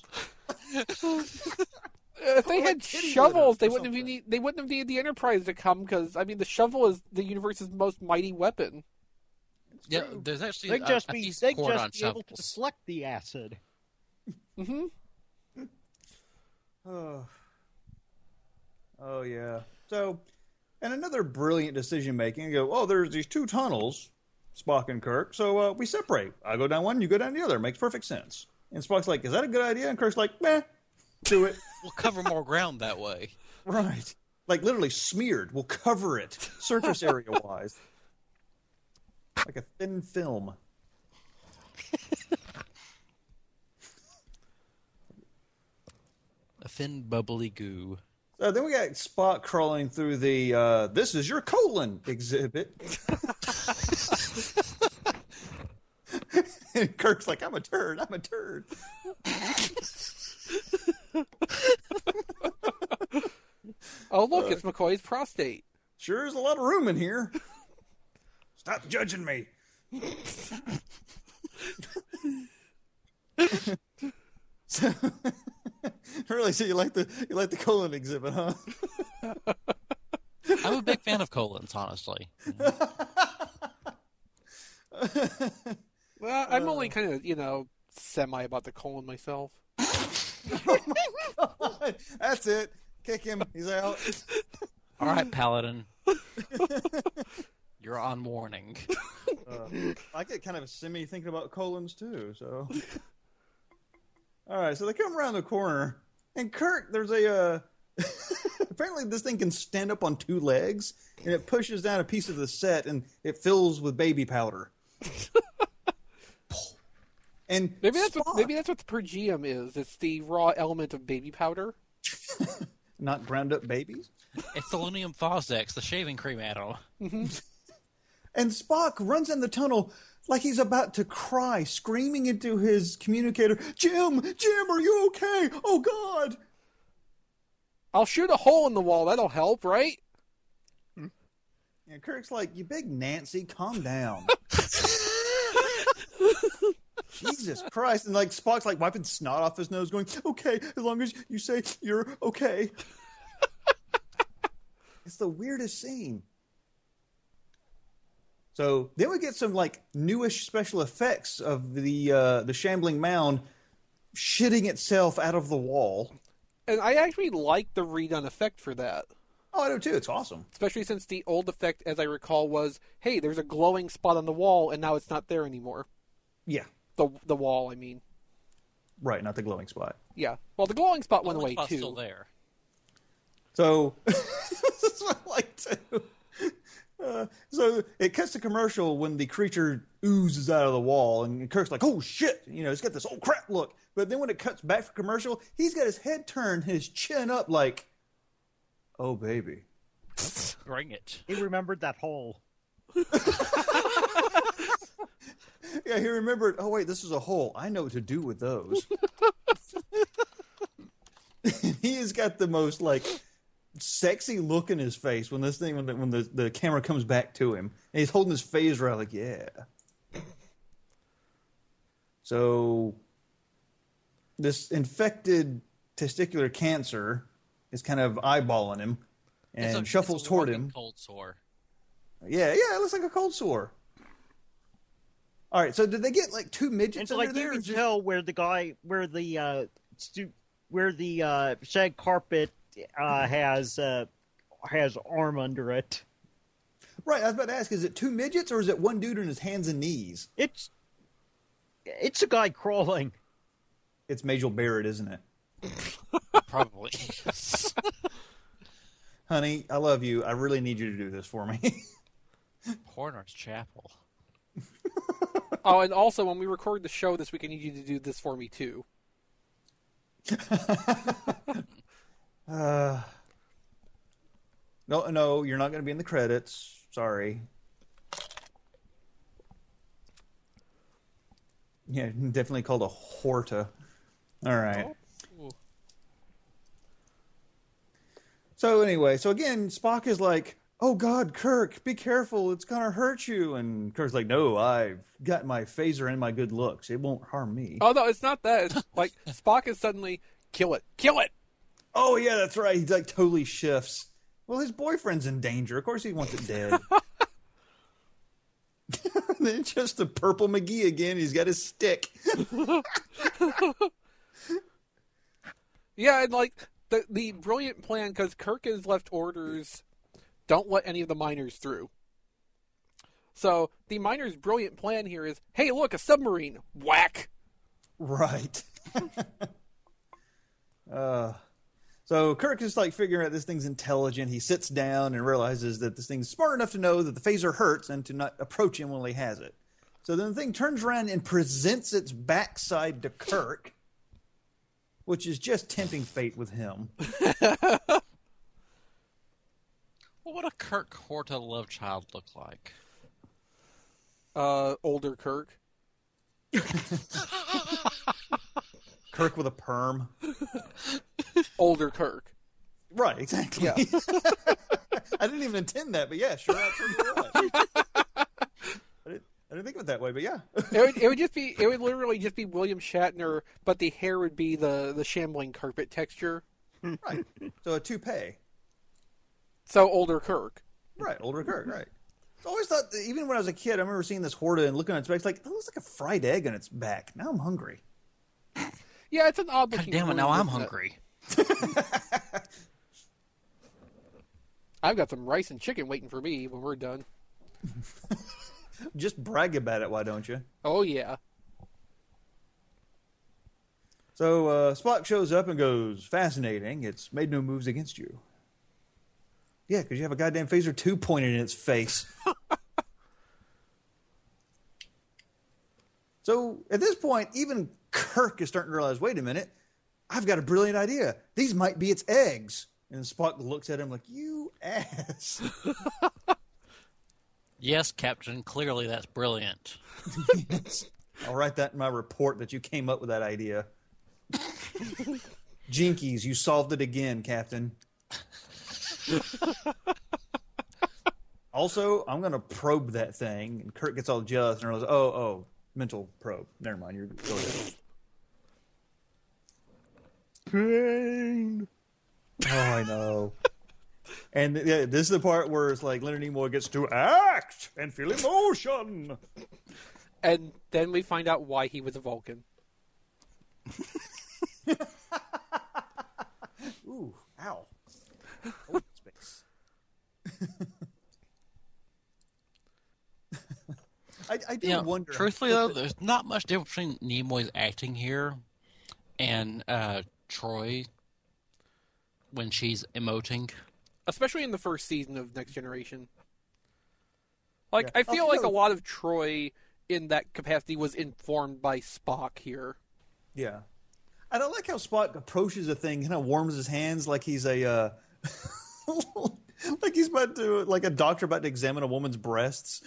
If they Or had like kitty shovels, litter they or wouldn't have something. need, they wouldn't have needed the Enterprise to come because I mean the shovel is the universe's most mighty weapon. Yeah, there's actually They'd a, just a be piece they'd of cord on just be able to shovels. deflect the acid. hmm Oh. Oh, yeah. So, and another brilliant decision making. You go, oh, there's these two tunnels, Spock and Kirk. So uh, we separate. I go down one, you go down the other. Makes perfect sense. And Spock's like, is that a good idea? And Kirk's like, meh, do it. We'll cover more ground that way. Right. Like literally smeared. We'll cover it surface area wise. Like a thin film. A thin, bubbly goo. So then we got Spock crawling through the uh, "This is your colon" exhibit. And Kirk's like, "I'm a turd. I'm a turd." Oh look, it's McCoy's prostate. Sure is a lot of room in here. Stop judging me. So, really, so you like the you like the colon exhibit, huh? I'm a big fan of colons, honestly. Well, I'm only kind of you know semi about the colon myself. That's it. Kick him. He's out. All right, Paladin. You're on warning. Uh, I get kind of a semi thinking about colons too. So, all right. So they come around the corner, and Kirk, there's a. Uh... Apparently, this thing can stand up on two legs, and it pushes down a piece of the set, and it fills with baby powder. And Maybe that's Spock, what maybe that's what the pergium is. It's the raw element of baby powder. not ground up babies. It's the Lunium Fosdex, the shaving cream atom. And Spock runs in the tunnel like he's about to cry, screaming into his communicator, Jim, Jim, are you okay? Oh, God. I'll shoot a hole in the wall. That'll help, right? And Kirk's like, you big Nancy, calm down. Jesus Christ. And like Spock's like wiping snot off his nose going, okay, as long as you say you're okay. It's the weirdest scene. So then we get some like newish special effects of the uh, the shambling mound shitting itself out of the wall. And I actually like the redone effect for that. Oh, I do too. It's awesome. Especially since the old effect, as I recall, was, hey, there's a glowing spot on the wall, and now it's not there anymore. Yeah. The the wall, I mean. Right, not the glowing spot. Yeah. Well, the glowing spot went Glowing away, spot's too. still there. So, this is what I like to... Uh, so it cuts to commercial when the creature oozes out of the wall, and Kirk's like, "Oh shit!" You know, he's got this "oh crap" look. But then when it cuts back for commercial, he's got his head turned, his chin up, like, "Oh baby, Bring it." He remembered that hole. Yeah, he remembered. Oh wait, this is a hole. I know what to do with those. He has got the most like sexy look in his face when this thing when the, when the, the camera comes back to him, and he's holding his phaser out like, yeah. So this infected testicular cancer is kind of eyeballing him and It's a- shuffles it's a toward walking him. Cold sore. Yeah, yeah, it looks like a cold sore. All right, so did they get like two midgets It's under like there? you or can just- tell where the guy, where the uh, stu- where the uh, shag carpet uh, has uh, has arm under it. Right, I was about to ask: is it two midgets or is it one dude on his hands and knees? It's it's a guy crawling. It's Majel Barrett, isn't it? Probably. Honey, I love you. I really need you to do this for me. Horner's Chapel. Oh, and also, when we record the show this week, I need you to do this for me, too. uh, no, no, you're not going to be in the credits. Sorry. Yeah, definitely called a Horta. All right. Oh. So anyway, so again, Spock is like, "Oh God, Kirk, be careful! It's gonna hurt you." And Kirk's like, "No, I've got my phaser and my good looks. It won't harm me." Oh, no, it's not that. It's like, Spock is suddenly, kill it, kill it! Oh yeah, that's right. He like totally shifts. Well, his boyfriend's in danger. Of course, he wants it dead. Then just the purple McGee again. He's got his stick. Yeah, and like, the, the brilliant plan, because Kirk has left orders, don't let any of the miners through. So, the miners' brilliant plan here is, hey, look, a submarine! Whack! Right. uh, so Kirk is like figuring out this thing's intelligent. He sits down and realizes that this thing's smart enough to know that the phaser hurts and to not approach him while he has it. So then the thing turns around and presents its backside to Kirk, which is just tempting fate with him. What would a Kirk Horta love child look like? Uh, older Kirk. Kirk with a perm. Older Kirk. Right, exactly. Yeah. I didn't even intend that, but yeah, sure, that's what it was. I didn't, I didn't think of it that way, but yeah. It would, it would just be, it would literally just be William Shatner, but the hair would be the, the shambling carpet texture. Right. So a toupee. So older Kirk. Right, older Kirk, right. I always thought, that even when I was a kid, I remember seeing this Horta and looking at its back, it's like, it looks like a fried egg on its back. Now I'm hungry. Yeah, it's an odd God looking. damn it! balloon, Now I'm isn't it? hungry. I've got some rice and chicken waiting for me when we're done. Just brag about it, why don't you? Oh yeah. So uh, Spock shows up and goes, fascinating. It's made no moves against you. Yeah, because you have a goddamn phaser two pointed in its face. So at this point, even Kirk is starting to realize, wait a minute, I've got a brilliant idea. These might be its eggs. And Spock looks at him like, you ass. Yeah, Yes, Captain. Clearly, that's brilliant. Yes. I'll write that in my report that you came up with that idea. Jinkies, you solved it again, Captain. Also, I'm going to probe that thing, and Kirk gets all jealous and realizes, oh, oh, mental probe. Never mind, you're go ahead. Pain. Oh, I know. And yeah, this is the part where it's like Leonard Nimoy gets to act and feel emotion. And then we find out why he was a Vulcan. Ooh, ow. Oh, space. I, I do You know, wonder. truthfully, though, there's not much difference between Nimoy's acting here and uh, Troy when she's emoting. Especially in the first season of Next Generation. Like, Yeah. I feel Oh, like no. a lot of Troy in that capacity was informed by Spock here. Yeah. I don't like how Spock approaches a thing, kind of warms his hands like he's a, uh, like he's about to, like a doctor about to examine a woman's breasts.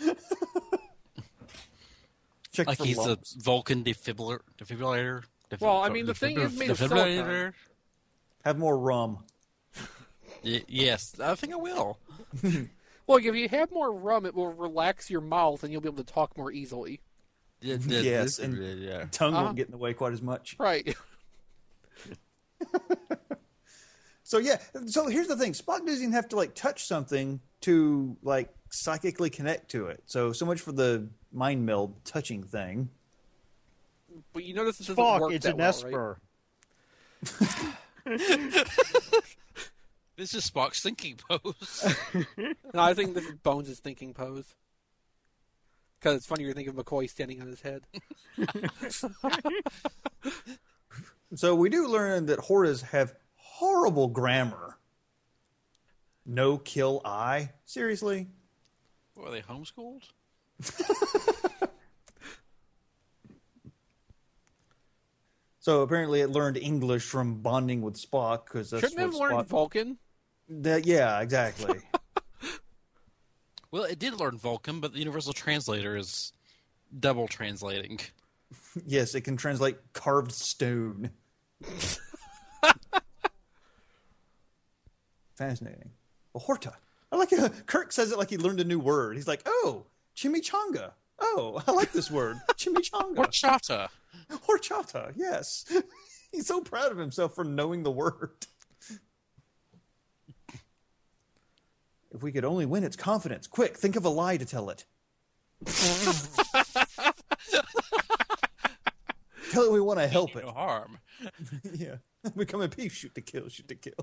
Check Like for he's lumps. a Vulcan defibrillator. defibrillator. Defib- Well, I mean, the thing is made of defibrillator. Have more rum. Y- yes, I think I will. Look, if you have more rum, it will relax your mouth and you'll be able to talk more easily. Yeah, yeah, Yes, this- and- yeah. Tongue Uh-huh. won't get in the way quite as much. Right. So yeah, so here's the thing: Spock doesn't even have to like touch something to like psychically connect to it. So so much for the mind meld touching thing. But you notice this doesn't Spock, work it's that an well, right? Esper. This is Spock's thinking pose. No, I think this is Bones' thinking pose. Because it's funny to think of McCoy standing on his head. So we do learn that Hortas have horrible grammar. No kill I? Seriously? Were they homeschooled? So apparently it learned English from bonding with Spock because that's Shouldn't have what learned Spock... Vulcan. That, yeah, exactly. Well, it did learn Vulcan, but the Universal Translator is double translating. Yes, it can translate carved stone. Fascinating. Well, Horta. I like uh, Kirk says it like he learned a new word. He's like, oh, chimichanga. Oh, I like this word. Chimichanga. Horchata. Horchata, yes. He's so proud of himself for knowing the word. If we could only win its confidence. Quick, think of a lie to tell it. Tell it we want to help it. No harm. Yeah. Become a peace. Shoot to kill. Shoot to kill.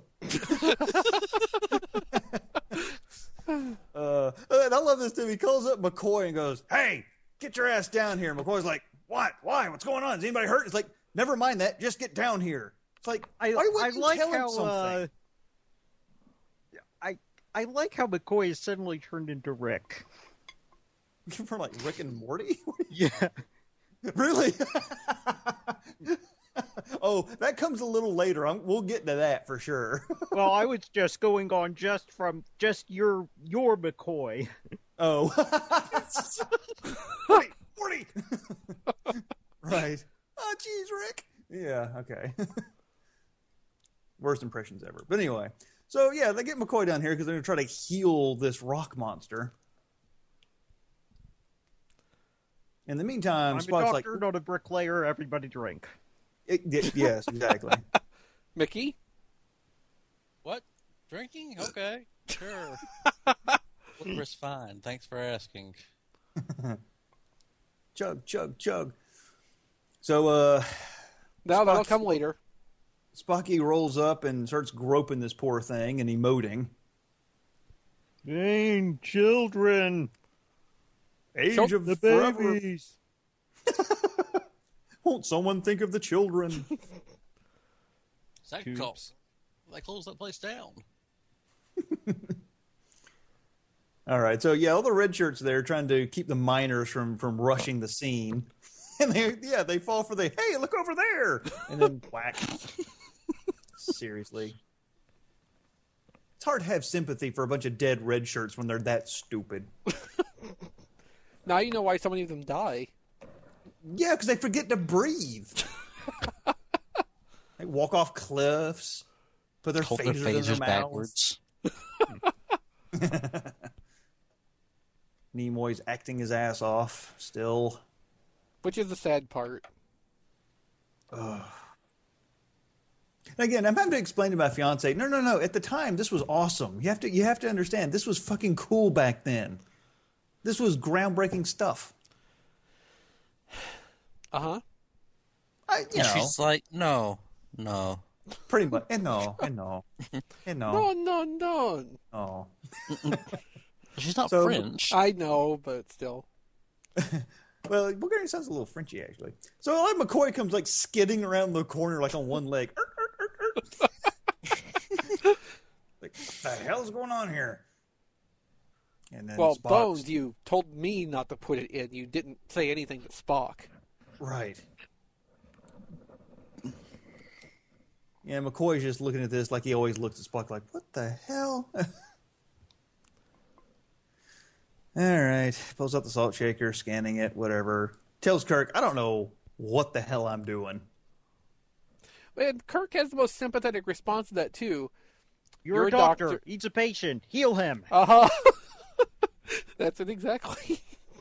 uh, and I love this too. He calls up McCoy and goes, "Hey, get your ass down here." McCoy's like, "What? Why? What's going on? Is anybody hurt?" It's like, "Never mind that. Just get down here." It's like, I, why I wouldn't you like tell him how something? uh, I I like how McCoy is suddenly turned into Rick. From like Rick and Morty? Yeah. Really? Oh, that comes a little later. I'm, we'll get to that for sure. Well, I was just going on just from just your your McCoy. Oh. Morty! Morty! Right. Oh, geez, Rick. Yeah, okay. Worst impressions ever. But anyway. So, yeah, they get McCoy down here because they're going to try to heal this rock monster. In the meantime, I'm Spock's a like... doctor, not a bricklayer. Everybody drink. It, y- yes, exactly. Mickey? What? Drinking? Okay. Sure. Liquor's fine. Thanks for asking. Chug, chug, chug. So, uh... No, that'll Spock- come later. Spocky rolls up and starts groping this poor thing and emoting. Dang, children. Age Chil- of The forever. babies. Won't someone think of the children? Second Tubes. call. They closed that place down. All right, so yeah, all the red shirts there trying to keep the miners from from rushing the scene, and they yeah they fall for the hey look over there, and then whack. Seriously, it's hard to have sympathy for a bunch of dead red shirts when they're that stupid. Now you know why so many of them die. Yeah, because they forget to breathe. They walk off cliffs, put their Hold their phasers in their phasers mouths. backwards. Nimoy's acting his ass off still. Which is the sad part. Ugh. And again, I'm having to explain to my fiance, no, no, no, at the time, this was awesome. You have to, you have to understand, this was fucking cool back then. This was groundbreaking stuff. Uh-huh. I, you And know, she's like, no, no. pretty much. And no, and no, and no, No, no, no. no. She's not So- French. I know, but still. Well, Bulgarian sounds a little Frenchy, actually. So like McCoy comes like skidding around the corner like on one leg. Er, er, er, er. Like, what the hell's going on here? And then Well, Spock's- Bones, you told me not to put it in. You didn't say anything to Spock. Right. Yeah, McCoy's just looking at this like he always looks at Spock like, what the hell? All right. Pulls out the salt shaker, scanning it, whatever. Tells Kirk, I don't know what the hell I'm doing. And Kirk has the most sympathetic response to that, too. You're, You're a a doctor. doctor. He's a patient. Heal him. Uh-huh. That's it exactly.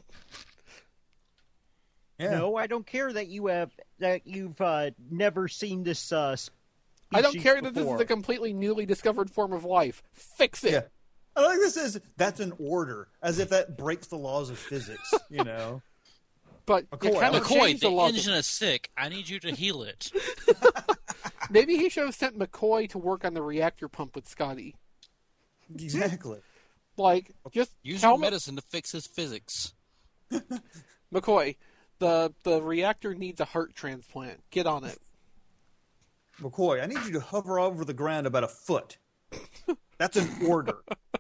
Yeah. No, I don't care that you have that you've uh, never seen this. Uh, I don't species care that this before. is a completely newly discovered form of life. Fix it. Yeah. I like this is that's an order, as if that breaks the laws of physics, you know. But McCoy, you kind of McCoy, changed the the laws. engine is sick. I need you to heal it. Maybe he should have sent McCoy to work on the reactor pump with Scotty. Exactly. Like, just Use tell your him, medicine to fix his physics. McCoy, the the reactor needs a heart transplant. Get on it. McCoy, I need you to hover over the ground about a foot. That's an order.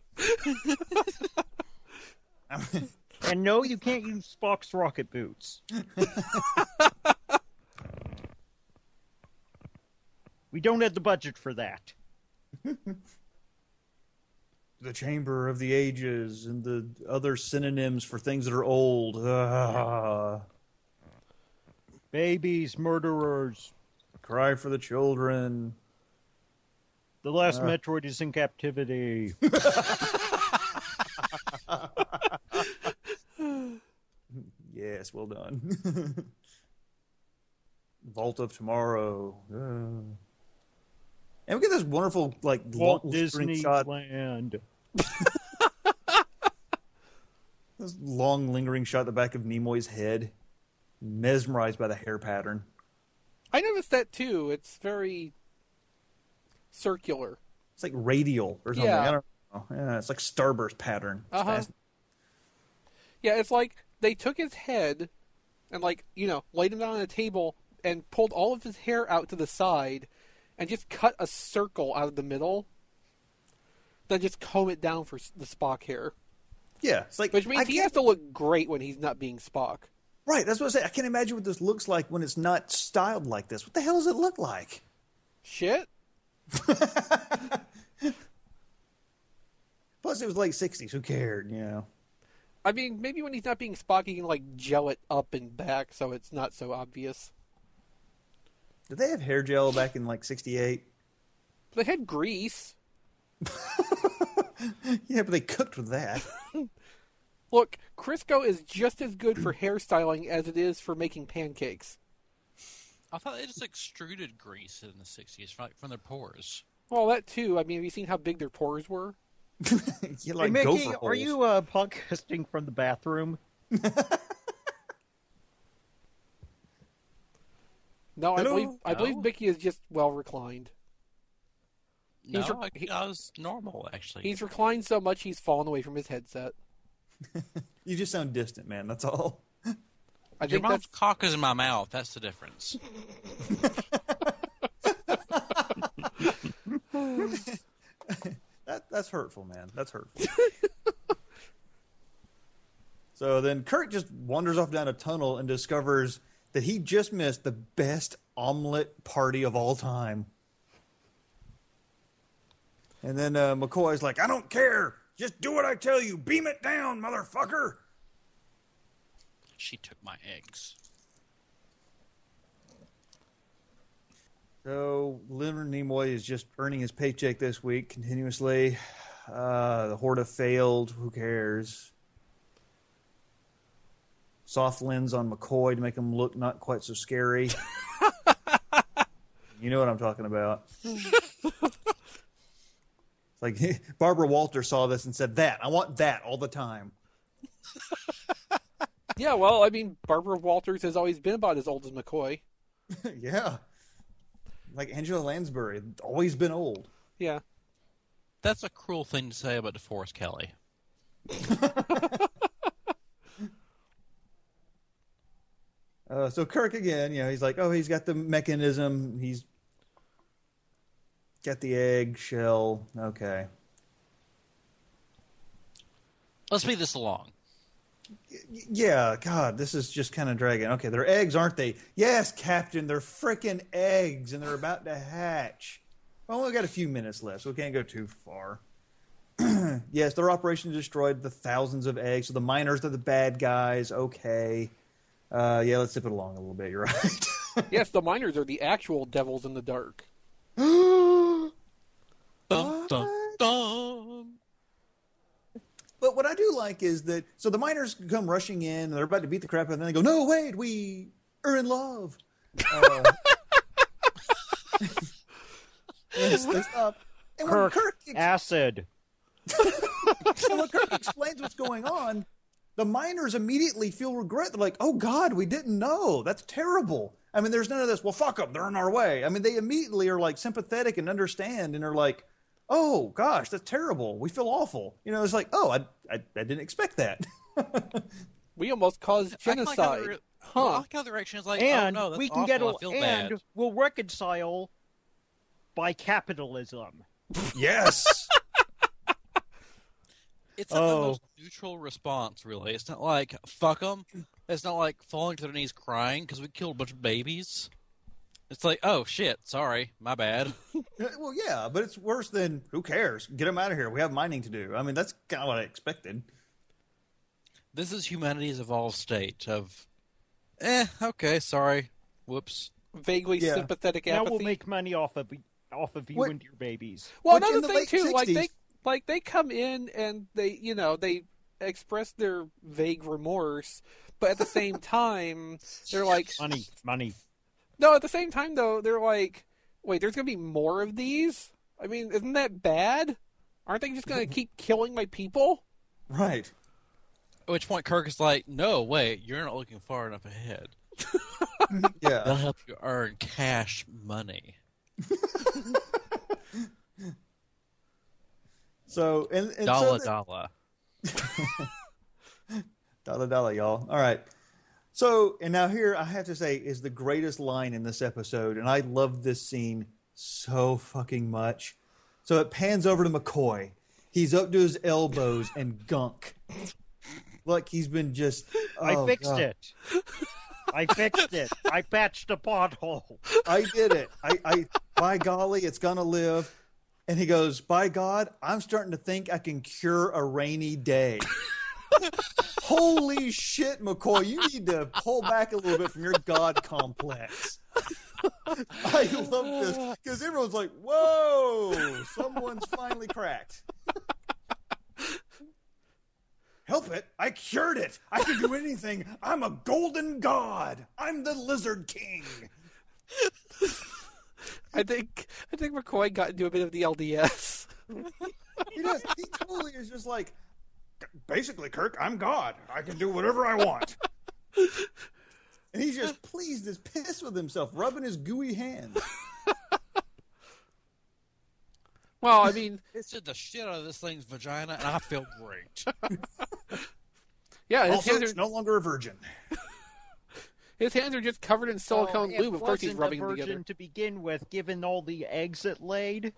And no, you can't use Spock's rocket boots. We don't have the budget for that. The Chamber of the Ages and the other synonyms for things that are old. Ah. Babies, murderers. Cry for the children. The last Uh. Metroid is in captivity. Yes, well done. Vault of Tomorrow. Uh. And we get this wonderful, like, Walt long lingering shot. Disneyland. This long lingering shot at the back of Nimoy's head. Mesmerized by the hair pattern. I noticed that too. It's very circular. It's like radial or something. Yeah. I don't know. Yeah, it's like starburst pattern. It's Uh-huh. fascinating. Yeah, it's like they took his head and, like, you know, laid him down on a table and pulled all of his hair out to the side and just cut a circle out of the middle. Then just comb it down for s- the Spock hair. Yeah, it's like Which means I he can't- has to look great when he's not being Spock. Right, that's what I say. I can't imagine what this looks like when it's not styled like this. What the hell does it look like? Shit. Plus, it was late sixties. Who cared? You know. I mean, maybe when he's not being Spock, he can, like, gel it up and back so it's not so obvious. Did they have hair gel back in like sixty-eight? They had grease. Yeah, but they cooked with that. Look, Crisco is just as good for hairstyling as it is for making pancakes. I thought they just extruded grease in the sixties from, from their pores. Well, that too. I mean, have you seen how big their pores were? You like hey, Mickey, gopher are holes. you uh, podcasting from the bathroom? No, I Hello? believe I No? believe Mickey is just well reclined. No, He's re- I, he- I was normal, actually. He's reclined so much he's fallen away from his headset. You just sound distant, man. That's all. I Your think mom's that's cock is in my mouth. That's the difference. That that's hurtful, man. That's hurtful. So then Kirk just wanders off down a tunnel and discovers that he just missed the best omelet party of all time. And then uh, McCoy's like, I don't care. Just do what I tell you. Beam it down, motherfucker. She took my eggs. So Leonard Nimoy is just earning his paycheck this week continuously. Uh, the Horde failed. Who cares? Soft lens on McCoy to make him look not quite so scary. You know what I'm talking about. It's like Barbara Walters saw this and said, that, I want that all the time. Yeah, well, I mean, Barbara Walters has always been about as old as McCoy. Yeah. Like Angela Lansbury, always been old. Yeah. That's a cruel thing to say about DeForest Kelly. uh, so Kirk again, you know, he's like, oh, he's got the mechanism. He's got the egg shell. Okay. Let's speed this along. Yeah, God, this is just kind of dragging. Okay, they're eggs, aren't they? Yes, Captain, they're frickin' eggs, and they're about to hatch. Well, we've got a few minutes left, so we can't go too far. Yes, their operation destroyed the thousands of eggs, so the miners are the bad guys. Okay. Uh, yeah, let's zip it along a little bit. You're right. Yes, the miners are the actual devils in the dark. Dun, dun, dun. But what I do like is that, so the miners come rushing in, and they're about to beat the crap out, and then they go, no, wait, we are in love. Uh, yes, they stop. And when Kirk, Kirk, ex- acid. and when Kirk explains what's going on, the miners immediately feel regret. They're like, oh, God, we didn't know. That's terrible. I mean, there's none of this, well, fuck them, they're in our way. I mean, they immediately are, like, sympathetic and understand, and are like, oh, gosh, that's terrible. We feel awful. You know, it's like, oh, I I, I didn't expect that. We almost caused genocide. I like how the, huh. I like how the reaction is like, And oh no, that's we can awful. get a, I feel and bad. we'll reconcile by capitalism. Yes. It's not Oh. the most neutral response, really. It's not like, fuck them. It's not like falling to their knees crying because we killed a bunch of babies. It's like, oh, shit, sorry, my bad. Well, yeah, but it's worse than, who cares? Get them out of here. We have mining to do. I mean, that's kind of what I expected. This is humanity's evolved state of, eh, okay, sorry, whoops. Vaguely Yeah. sympathetic Now apathy. we'll make money off of off of you What- and your babies. Well, Which in another the thing late too, like they sixties like they come in and they, you know, they express their vague remorse, but at the same time, they're like, Money, money. no. At the same time, though, they're like, wait, there's gonna be more of these. I mean, isn't that bad? Aren't they just gonna keep killing my people? Right. At which point Kirk is like, no, wait, you're not looking far enough ahead. Yeah. They'll help you earn cash money. So, and, and Dollar, so dollar. dollar, dollar, y'all. All right. So, and now here I have to say is the greatest line in this episode, and I love this scene so fucking much. So it pans over to McCoy. He's up to his elbows in gunk. Like he's been just. I oh, fixed God. it. I fixed it. I patched a pothole. I did it. I, I, by golly, it's gonna live. And he goes, by God, I'm starting to think I can cure a rainy day. Holy shit, McCoy, you need to pull back a little bit from your God complex. I love this because everyone's like, whoa, someone's finally cracked. Help it. I cured it. I can do anything. I'm a golden god. I'm the Lizard King. I think I think McCoy got into a bit of the L D S. He does. He totally is just like, basically, Kirk, I'm God. I can do whatever I want. And he's just pleased as piss with himself, rubbing his gooey hands. Well, I mean, It's just the shit out of this thing's vagina, and I feel great. yeah, his Also, hands it's are no longer a virgin. his hands are just covered in silicone Well, lube. it Of course, he's wasn't rubbing a them virgin together. to begin with, given all the eggs it laid.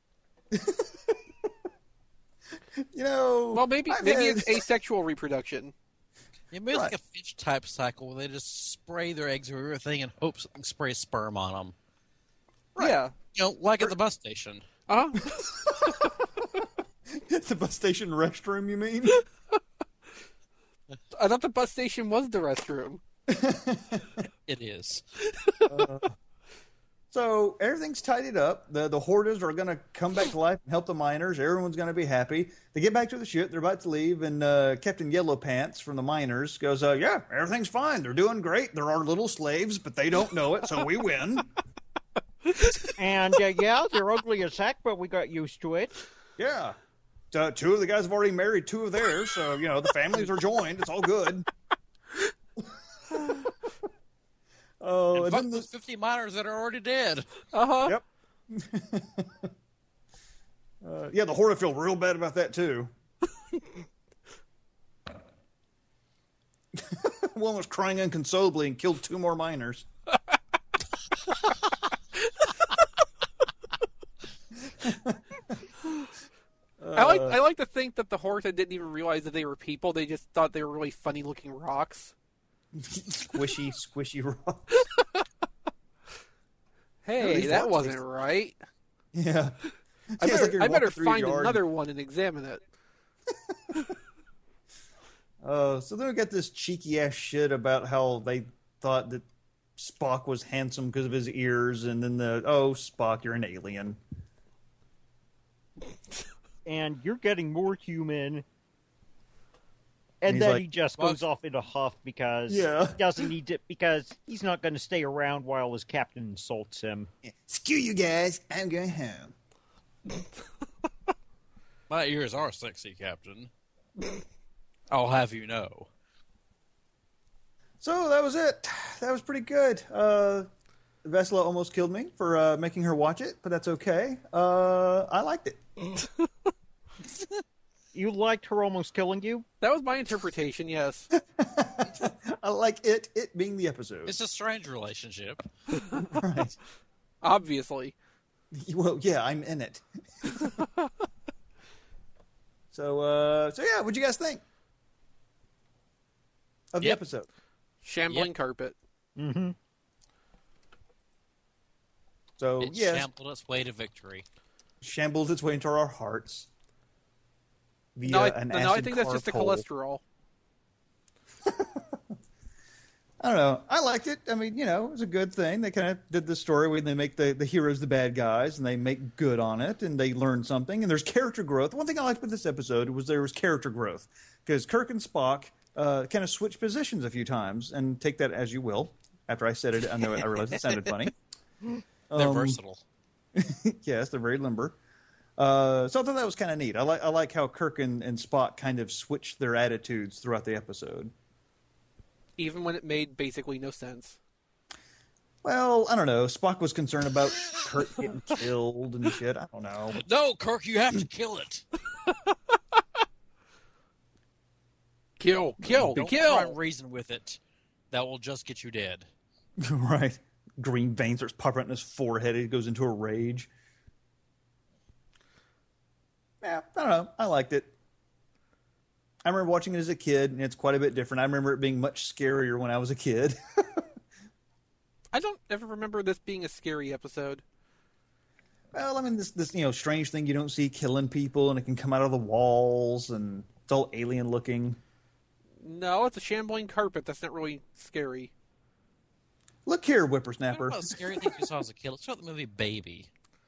You know. Well, maybe I've maybe had- it's asexual reproduction. Yeah, maybe it's Right. like a fish type cycle where they just spray their eggs over everything and hope something sprays sperm on them. Right. Yeah. You know, like at the bus station. Uh the bus station restroom, you mean? I thought the bus station was the restroom. It is. uh, so everything's tidied up. The the Hortas are going to come back to life and help the miners. Everyone's going to be happy. They get back to the ship. They're about to leave, and uh, Captain Yellow Pants from the miners goes, uh, yeah, everything's fine. They're doing great. They're our little slaves, but they don't know it, so we win. And, uh, yeah, they're ugly as heck, but we got used to it. Yeah. Uh, two of the guys have already married two of theirs, so, you know, the families are joined. It's all good. Oh, and and fuck then the, those fifty miners that are already dead. Uh-huh. Yep. uh, yeah, the Horta feel real bad about that, too. One was crying inconsolably and killed two more miners. I like I like to think that the Horta didn't even realize that they were people. They just thought they were really funny looking rocks. Squishy, squishy rocks. Hey, these that rocks wasn't taste- right. Yeah. I Yeah, it's better, like you're I better walking through your find yard. another one and examine it. Uh, so then we got this cheeky ass shit about how they thought that Spock was handsome because of his ears, and then the oh Spock, you're an alien. And you're getting more human. And He's then like, he just "Well, goes off in a huff because Yeah. he doesn't need to, because he's not going to stay around while his captain insults him. Screw you guys, I'm going home. My ears are sexy, Captain. I'll have you know. So that was it. That was pretty good. Uh, Vesla almost killed me for uh, making her watch it, but that's okay. Uh, I liked it. You liked her almost killing you? That was my interpretation, yes. I like it, it being the episode. It's a strange relationship. Right. Obviously. Well, yeah, I'm in it. so, uh, so yeah, what'd you guys think of the Yep. episode? Shambling Yep. carpet. Mm-hmm. So, It yes, shambled its way to victory. shambled its way into our hearts. Via No, I, an no, I acid think that's carb just the hole. cholesterol. I don't know. I liked it. I mean, you know, it was a good thing. They kind of did the story where they make the, the heroes the bad guys, and they make good on it, and they learn something, and there's character growth. One thing I liked with this episode was there was character growth, because Kirk and Spock uh, kind of switch positions a few times, and take that as you will. After I said it, I know I realized it sounded funny. They're Um, versatile. Yes, they're very limber. Uh, so I thought that was kind of neat. I like I like how Kirk and, and Spock kind of switched their attitudes throughout the episode. Even when it made basically no sense. Well, I don't know. Spock was concerned about Kirk getting killed and shit. I don't know. No, Kirk, you have to kill it. Kill, kill, Don't kill! try and reason with it. That will just get you dead. Right. Green veins starts popping out in his forehead. He goes into a rage. Yeah, I don't know. I liked it. I remember watching it as a kid, and it's quite a bit different. I remember it being much scarier when I was a kid. I don't ever remember this being a scary episode. Well, I mean, this this you know strange thing you don't see killing people, and it can come out of the walls, and it's all alien looking. No, it's a shambling carpet. That's not really scary. Look here, What whippersnapper. about scary things you saw as a kid? Let's start with the movie Baby.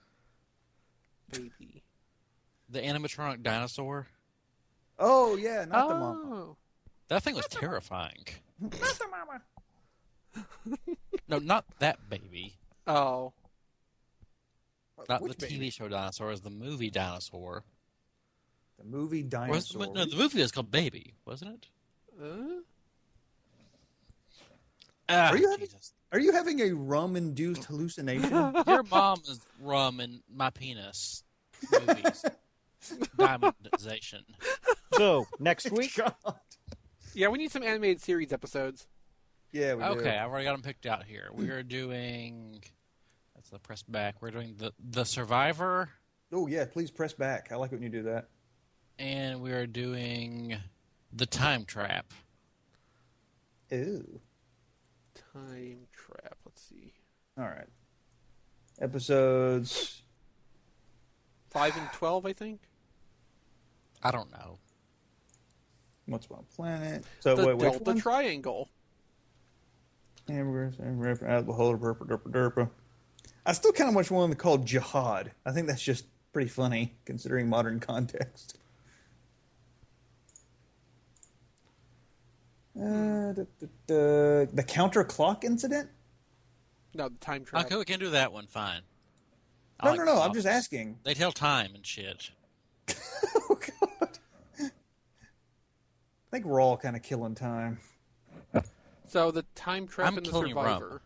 Baby. The animatronic dinosaur. Oh yeah, not the mama. Oh. That thing was terrifying. Not the mama. No, not that baby. Oh. Not Which the T V baby? show dinosaur. It was the movie dinosaur. The movie Or was- dinosaur. no, the movie was called Baby, wasn't it? Uh? Ah, Are you having- Jesus. Are you having a rum-induced hallucination? Your mom is rum and my penis. Movies. Diamondization. So, next week, God. Yeah, we need some animated series episodes. Yeah, we do. Okay, I've already got them picked out here. We are doing. That's the press back. We're doing the the Survivor, Oh yeah, please press back. I like when you do that. and we are doing the Time Trap. Ooh. Time Trap. Let's see. All right. Episodes. Five and twelve, I think. I don't know. What's my planet? So The wait, which Delta one? Triangle. Hamburgers, hamburgers, apple, holder, burper, derper, derper. I still kind of watch one called Jihad. I think that's just pretty funny considering modern context. Uh, da, da, da. The counter clock incident? No, the time trap. Okay, we can do that one. Fine. I No, like no, no. I'm clocks. just asking. They tell time and shit. Oh God! I think we're all kind of killing time. So the time trap I'm and the killing survivor. rum.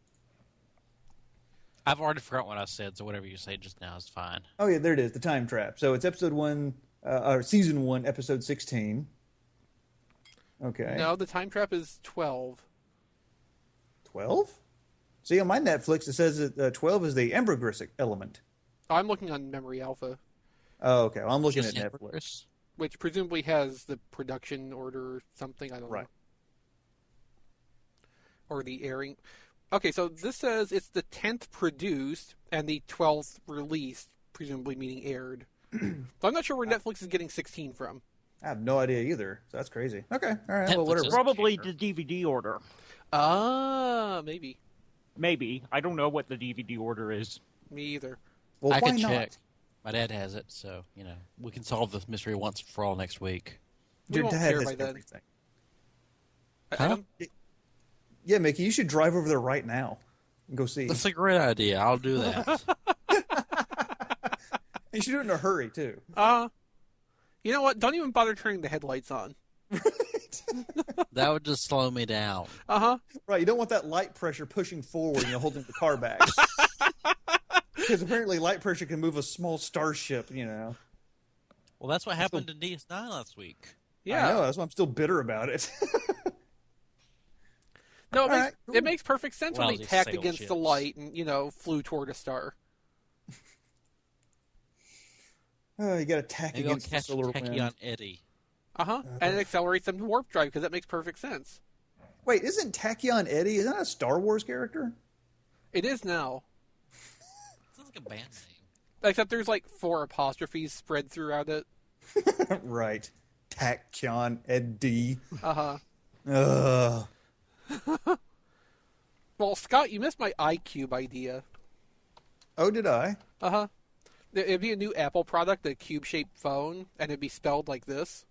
I've already forgotten what I said, so whatever you say just now is fine. Oh yeah, there it is. The time trap. So it's episode one, uh, or season one, episode sixteen. Okay. No, the time trap is twelve. Twelve? See, on my Netflix, it says that uh, twelve is the ambergris element. Oh, I'm looking on Memory Alpha, Oh, okay. Well, I'm looking Just at Amber Netflix. Chris? which presumably has the production order or something. I don't Right. know. Or the airing. Okay, so this says it's the tenth produced and the twelfth released, presumably meaning aired. So I'm not sure where Netflix is getting sixteen from. I have no idea either. So that's crazy. Okay. All right. Netflix Well, whatever. is- Probably the D V D order. Ah, maybe. Maybe. I don't know what the D V D order is. Me either. Well, I why can not? check. My dad has it, so, you know, we can solve this mystery once and for all next week. We Your won't dad care has by then. everything. I- I Huh? don't- Yeah, Mickey, you should drive over there right now and go see. That's a great idea. I'll do that. You should do it in a hurry too. Uh, you know what? Don't even bother turning the headlights on. That would just slow me down. Uh huh. Right. You don't want that light pressure pushing forward and you're holding the car back. Because apparently light pressure can move a small starship, you know. Well, that's what happened to D S nine last week. Yeah. I know. That's why I'm still bitter about it. No, it makes, Alright, cool. it makes perfect sense when Lousy they tacked sail against the ships. light and, you know, flew toward a star. Oh, you got to tack Maybe I'll against the catch solar Techie wind. on Eddie. Uh huh. And it accelerates them to warp drive because that makes perfect sense. Wait, isn't Tachyon Eddie? Isn't that a Star Wars character? It is now. Sounds like a band name. Except there's like four apostrophes spread throughout it. Right. Tachyon Eddie. Uh huh. Ugh. Well, Scott, you missed my iCube idea. Oh, did I? Uh huh. It'd be a new Apple product, a cube-shaped phone, and it'd be spelled like this.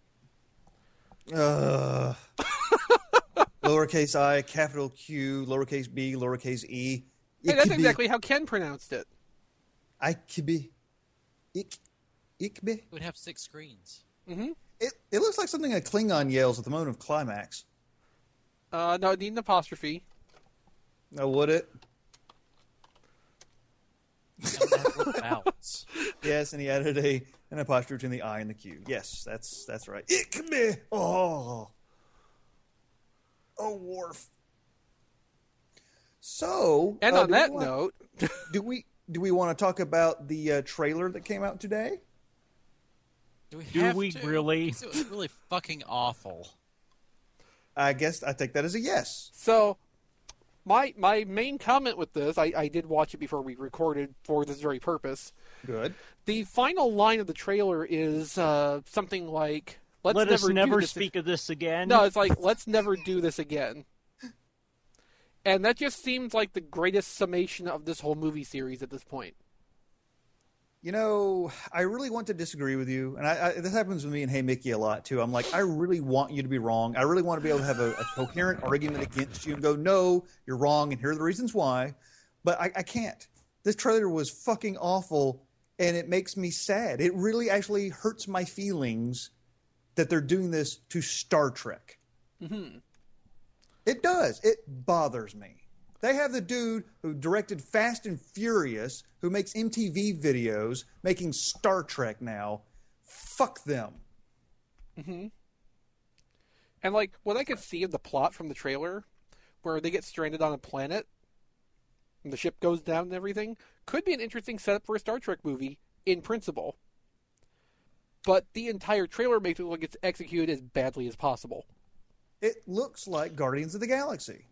Uh, lowercase i, capital Q, lowercase b, lowercase e. Hey, that's exactly how Ken pronounced it. Ikebe. Ik. Ikbe. It would have six screens. Mm-hmm. It, it looks like something a Klingon yells at the moment of climax. Uh, no, it need an apostrophe. Oh, would it? It would have little vowels. Yes, and he added a an apostrophe between the I and the Q. Yes, that's that's right. Ikbe. Oh. Oh, Worf. So, And uh, on do we that want- note, do we do we want to talk about the uh, trailer that came out today? Do we, Do have we to? really? Because It was really fucking awful. I guess I take that as a yes. so my my main comment with this, I, I did watch it before we recorded for this very purpose. Good. The final line of the trailer is uh, something like, "Let's Let never us do never this speak of this again. No, it's like, let's never do this again. And that just seems like the greatest summation of this whole movie series at this point. You know, I really want to disagree with you, and I, I, this happens with me and Hey Mickey a lot too. I'm like, I really want you to be wrong. I really want to be able to have a, a coherent argument against you and go, no, you're wrong, and here are the reasons why. But I, I can't. This trailer was fucking awful, and it makes me sad. It really actually hurts my feelings that they're doing this to Star Trek. Mm-hmm. It does. It bothers me. They have the dude who directed Fast and Furious, who makes M T V videos, making Star Trek now. Fuck them. Mm-hmm. And, like, what I could see of the plot from the trailer, where they get stranded on a planet, and the ship goes down and everything, could be an interesting setup for a Star Trek movie, in principle. But the entire trailer makes it look like it's executed as badly as possible. It looks like Guardians of the Galaxy.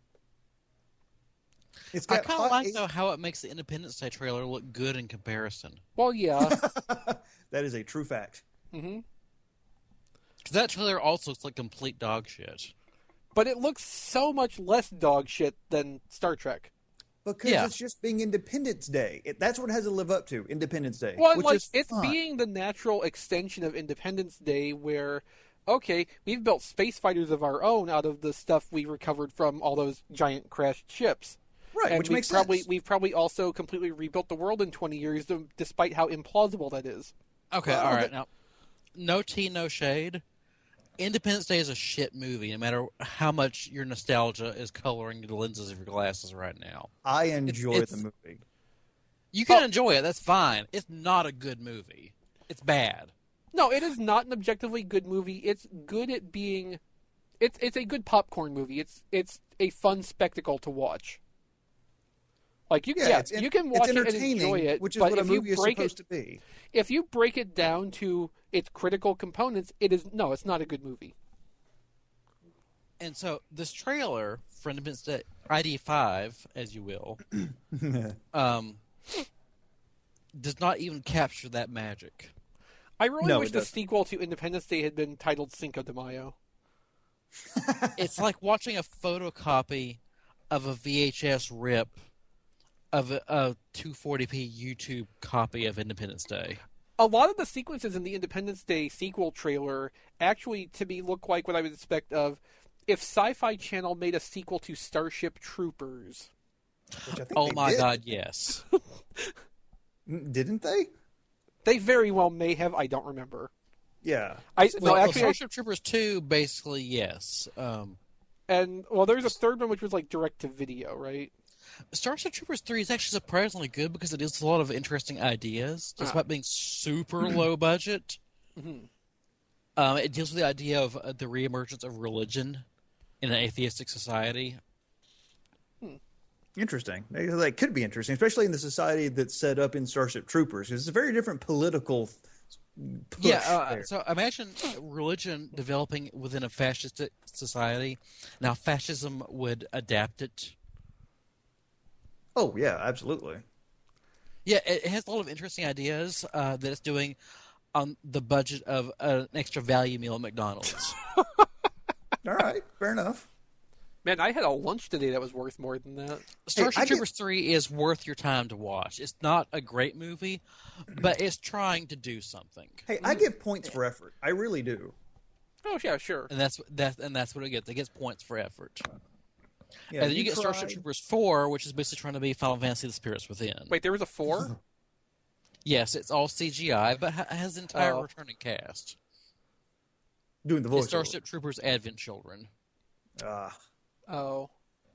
It's I got kind of hot like, eight- though, how it makes the Independence Day trailer look good in comparison. Well, yeah. That is a true fact. Mm-hmm. That trailer also looks like complete dog shit. But it looks so much less dog shit than Star Trek. Because Yeah. it's just being Independence Day. It, that's what it has to live up to, Independence Day. Well, which like, is it's fine. being the natural extension of Independence Day where, okay, we've built space fighters of our own out of the stuff we recovered from all those giant crashed ships. Right, and which we've makes probably, sense. We've probably also completely rebuilt the world in twenty years, to- despite how implausible that is. Okay, Well, all right. that- Now, no tea, no shade. Independence Day is a shit movie, no matter how much your nostalgia is coloring the lenses of your glasses right now. I enjoy it's- the movie. You can Oh. enjoy it, that's fine. It's not a good movie. It's bad. No, it is not an objectively good movie. It's good at being... It's it's a good popcorn movie. It's it's a fun spectacle to watch. Like you, Yeah, yeah, it's, en- you can watch it's it and entertaining, enjoy it, which is but what a if you movie is break supposed it, to be. if you break it down to its critical components, it is no, it's not a good movie. And so, this trailer for Independence Day, I D five, as you will, um, does not even capture that magic. I really No, wish it the doesn't. sequel to Independence Day had been titled Cinco de Mayo. It's like watching a photocopy of a V H S rip of a, a two forty p YouTube copy of Independence Day. A lot of the sequences in the Independence Day sequel trailer actually, to me, look like what I would expect of if Sci-Fi Channel made a sequel to Starship Troopers. Which I think Oh they my did. god, yes. Mm, Didn't they? They very well may have. I don't remember. Yeah. I Well, no actually, I- Starship Troopers two, basically, yes. Um, and well, there's a third one which was like direct to video, right? Starship Troopers three is actually surprisingly good because it deals with a lot of interesting ideas, despite being super low budget. Mhm. Um, it deals with the idea of uh, the reemergence of religion in an atheistic society. Interesting. That could be interesting, especially in the society that's set up in Starship Troopers. 'Cause it's a very different political push Yeah, uh, there. so imagine religion developing within a fascist society. Now, fascism would adapt it. Oh, yeah, absolutely. Yeah, it, it has a lot of interesting ideas uh, that it's doing on the budget of an extra value meal at McDonald's. All right, fair enough. Man, I had a lunch today that was worth more than that. Starship I get- Troopers three is worth your time to watch. It's not a great movie, but it's trying to do something. Hey, I give points for effort. I really do. Oh yeah, sure. And that's that, and that's what it gets. It gets points for effort. Yeah, and then you, get tried. Starship Troopers four, which is basically trying to be Final Fantasy: The Spirits Within. Wait, there was a four? Yes, it's all C G I, but ha- has the entire Oh. returning cast. Doing the voice. It's Starship Troopers Advent Children. Ah. Oh.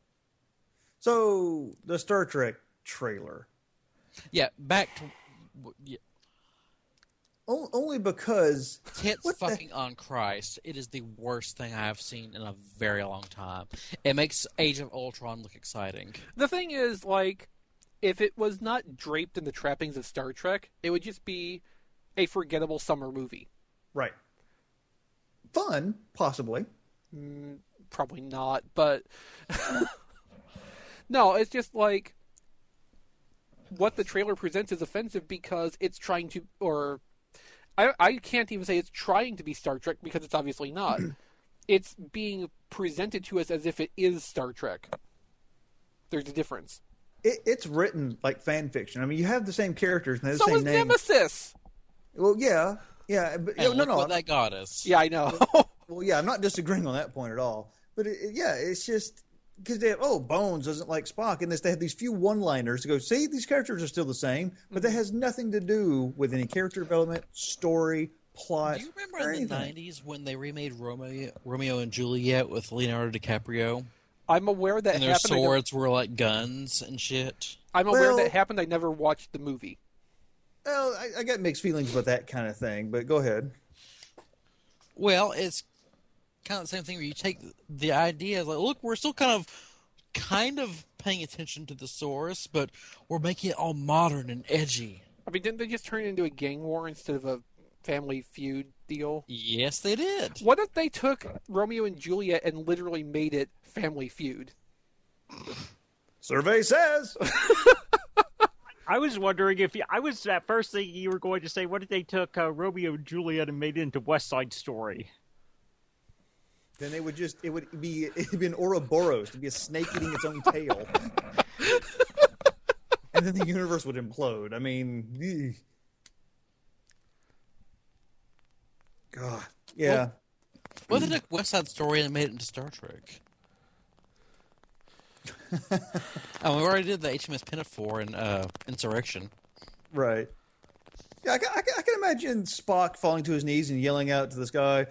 So, the Star Trek trailer. Yeah, back to yeah, O- only because tits What the- fucking on Christ. It is the worst thing I have seen in a very long time. It makes Age of Ultron look exciting. The thing is, like, if it was not draped in the trappings of Star Trek, it would just be a forgettable summer movie. right, fun possibly. Mm, probably not, but no, it's just like what the trailer presents is offensive because it's trying to, or I, I can't even say it's trying to be Star Trek because it's obviously not. It's being presented to us as if it is Star Trek. There's a difference. It, it's written like fan fiction. I mean, you have the same characters and they have the So same is name. Nemesis. Well, yeah, yeah, but And no, look no. what that got us. Yeah, I know. Well, yeah, I'm not disagreeing on that point at all. But it, it- yeah, it's just because they have, oh, Bones doesn't like Spock, and this they have these few one-liners to go. See, these characters are still the same, but that has nothing to do with any character development, story, plot. Do you remember or in the anything. nineties when they remade Romeo, Romeo and Juliet with Leonardo DiCaprio? I'm aware that And their happened. I never- swords were like guns and shit. I'm aware Well- that happened. I never watched the movie. Well, I, I got mixed feelings about that kind of thing, but go ahead. Well, it's kind of the same thing where you take the idea, like, look, we're still kind of, kind of paying attention to the source, but we're making it all modern and edgy. I mean, didn't they just turn it into a gang war instead of a family feud deal? Yes, they did. What if they took Romeo and Juliet and literally made it Family Feud? Survey says. I was wondering if you, I was at first thinking you were going to say, what if they took uh, Romeo and Juliet and made it into West Side Story? then it would just it would be it'd be an Ouroboros, to be a snake eating its own tail, and then the universe would implode. I mean, eugh. God, yeah. Well, what if they took West Side Story and made it into Star Trek? Oh, we already did the H M S Pinafore and uh, Insurrection. Right. Yeah, I, I, I can imagine Spock falling to his knees and yelling out to this guy,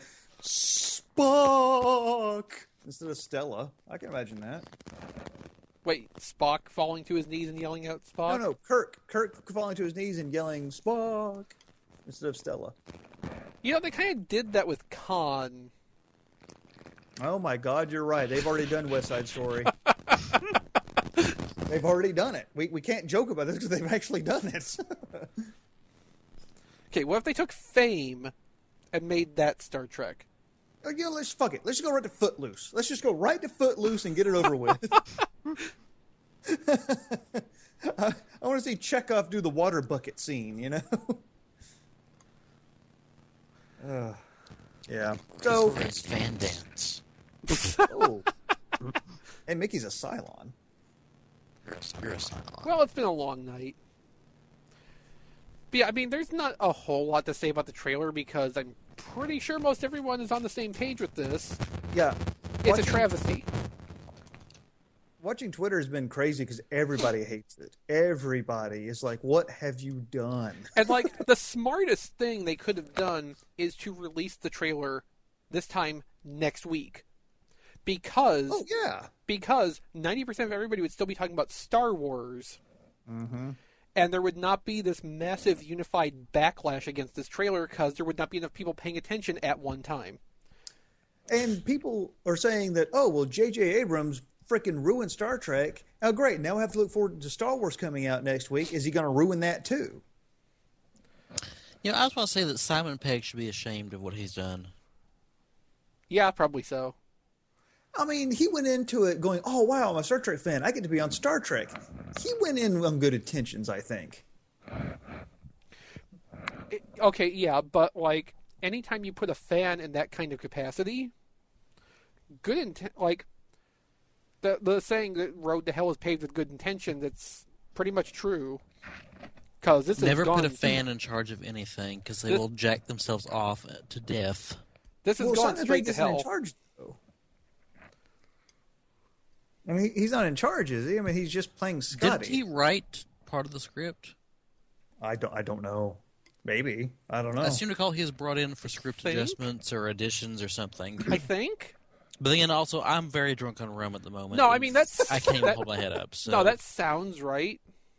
Spock, instead of Stella. I can imagine that. Wait, Spock falling to his knees and yelling out Spock? No, no, Kirk. Kirk falling to his knees and yelling Spock instead of Stella. You know, they kind of did that with Khan. Oh my God, you're right. They've already done West Side Story. They've already done it. We we can't joke about this because they've actually done it. Okay, what if they took Fame and made that Star Trek? Oh, you know, let's fuck it. Let's just go right to Footloose. Let's just go right to Footloose and get it over with. I, I want to see Chekhov do the water bucket scene, you know? uh, yeah. So, It's fan dance. oh. Hey, Mickey's a Cylon. You're a, you're a Cylon. Well, it's been a long night. But yeah, I mean, there's not a whole lot to say about the trailer because I'm pretty sure most everyone is on the same page with this. Yeah. It's Watching, a travesty. Watching Twitter has been crazy because everybody hates it. Everybody is like, what have you done? And, like, the smartest thing they could have done is to release the trailer this time next week. Because, Oh, yeah. because ninety percent of everybody would still be talking about Star Wars. Mm-hmm. And there would not be this massive unified backlash against this trailer because there would not be enough people paying attention at one time. And people are saying that, oh, well, J J Abrams freaking ruined Star Trek. Oh, great. Now we have to look forward to Star Wars coming out next week. Is he going to ruin that too? You know, I just want to say that Simon Pegg should be ashamed of what he's done. Yeah, probably so. I mean, he went into it going, oh, wow, I'm a Star Trek fan. I get to be on Star Trek. He went in on good intentions, I think. It, okay, yeah, but, like, anytime you put a fan in that kind of capacity, good intent, like, the the saying that road to hell is paved with good intention, that's pretty much true. Because this Never has gone, put a fan in charge of anything because they This- will jack themselves off to death. This has Well, gone Simon straight Pegg to isn't hell. in charge, though. I mean, he's not in charge, is he? I mean, he's just playing Scotty. Didn't he write part of the script? I don't. I don't know. Maybe. I don't know. I seem to recall he was brought in for script Think? adjustments or additions or something. I think. But then also, I'm very drunk on rum at the moment. No, I mean, that's- I can't even that- hold my head up. So. No, that sounds right.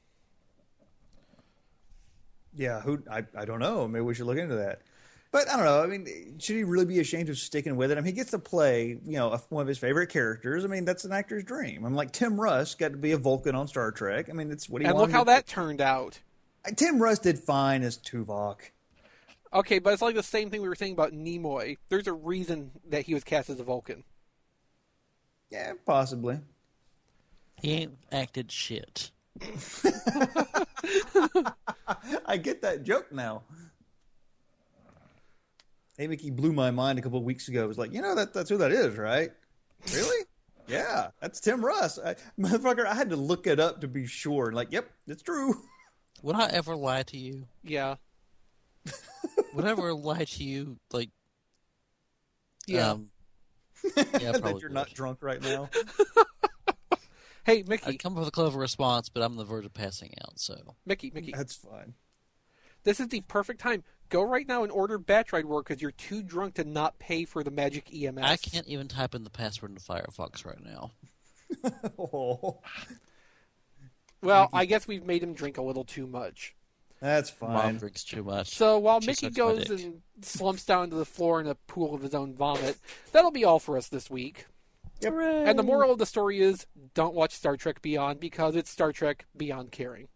Yeah, who? I, I don't know. Maybe we should look into that. But I don't know. I mean, should he really be ashamed of sticking with it? I mean, he gets to play, you know, one of his favorite characters. I mean, that's an actor's dream. I'm like, Tim Russ got to be a Vulcan on Star Trek. I mean, it's what he And wanted. look how to- that turned out. Tim Russ did fine as Tuvok. Okay, but it's like the same thing we were saying about Nimoy. There's a reason that he was cast as a Vulcan. Yeah, possibly. He ain't acted shit. I get that joke now. Hey, Mickey blew my mind a couple of weeks ago. It was like, you know, that that's who that is, right? Really? Yeah, that's Tim Russ. I, motherfucker, I had to look it up to be sure. Like, yep, it's true. Would I ever lie to you? Yeah. Would I ever lie to you? Like, Yeah. Um, yeah, that probably. you're not would. drunk right now. Hey, Mickey, I'd come up with a clever response, but I'm on the verge of passing out. So Mickey, Mickey. That's fine. This is the perfect time. Go right now and order batch ride work because you're too drunk to not pay for the magic E M S. I can't even type in the password into Firefox right now. Oh, Well, I guess we've made him drink a little too much. that's Mom fine. drinks too much. So while She Mickey sucks my goes dick. and slumps down to the floor in a pool of his own vomit, that'll be all for us this week. And the moral of the story is don't watch Star Trek Beyond because it's Star Trek Beyond caring.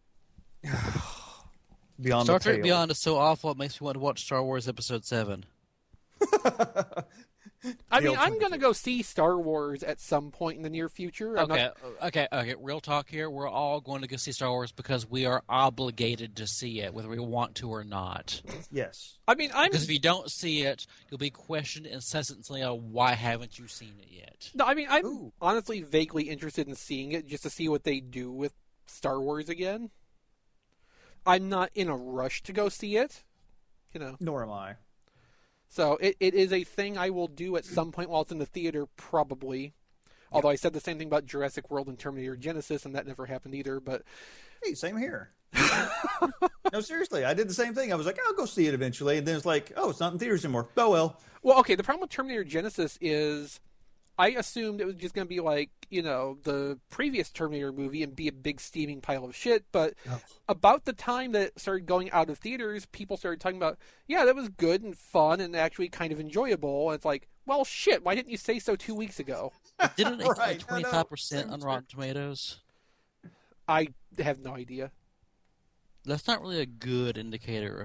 Beyond Star the Trek pale. Beyond is so awful it makes me want to watch Star Wars Episode seven. I I The mean, I'm going to alternative. go see Star Wars at some point in the near future. I'm Okay, not- okay, okay. Real talk here. We're all going to go see Star Wars because we are obligated to see it, whether we want to or not. Yes. I mean, I'm Because if you don't see it, you'll be questioned incessantly on why haven't you seen it yet. no, I mean, I'm Ooh. honestly vaguely interested in seeing it just to see what they do with Star Wars again. I'm not in a rush to go see it, you know. Nor am I. So it, it is a thing I will do at some point while it's in the theater, probably. Although I said the same thing about Jurassic World and Terminator Genesis, and that never happened either. But Hey, same here. No, seriously, I did the same thing. I was like, I'll go see it eventually, and then it's like, oh, it's not in theaters anymore. Oh well. well, okay. The problem with Terminator Genesis is, I assumed it was just going to be like, you know, the previous Terminator movie and be a big steaming pile of shit. But Oh. about the time that it started going out of theaters, people started talking about, yeah, that was good and fun and actually kind of enjoyable. And it's like, well, shit, why didn't you say so two weeks ago? Didn't it Right, I like know. twenty-five percent Same on here. Rotten Tomatoes? I have no idea. That's not really a good indicator.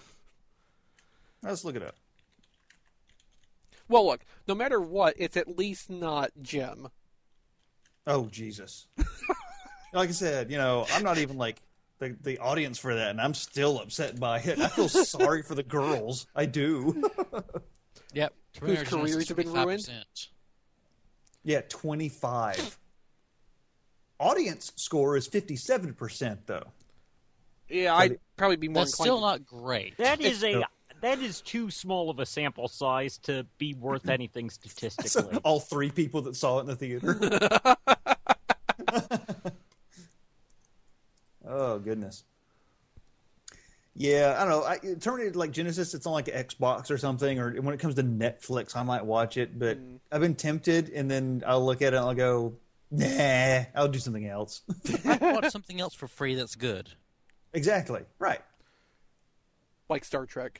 Let's look it up. Well, look, no matter what, it's at least not Jim. Oh Jesus! Like I said, you know, I'm not even like the the audience for that, and I'm still upset by it. I feel sorry for the girls. I do. Yep. Whose careers have been ruined? twenty-five percent. Yeah, twenty-five. Audience score is fifty-seven percent though. Yeah, I'd probably be more That's inclined. still to- not great. That is a No. that is too small of a sample size to be worth anything statistically. All three people that saw it in the theater. Oh goodness. Yeah, I don't know. I, Terminator like Genesis, it's on like Xbox or something, or when it comes to Netflix, I might watch it. But I've been tempted, and then I'll look at it and I'll go, nah, I'll do something else. I watch something else for free that's good. Exactly. Right. like Star Trek.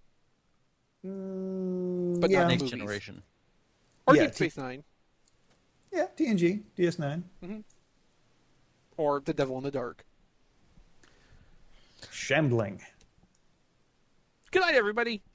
Mm, But yeah. not Next movies. generation. Or Yeah, Deep Space Nine. Yeah, T N G, D S nine. Or The Devil in the Dark. Shambling. Good night, everybody.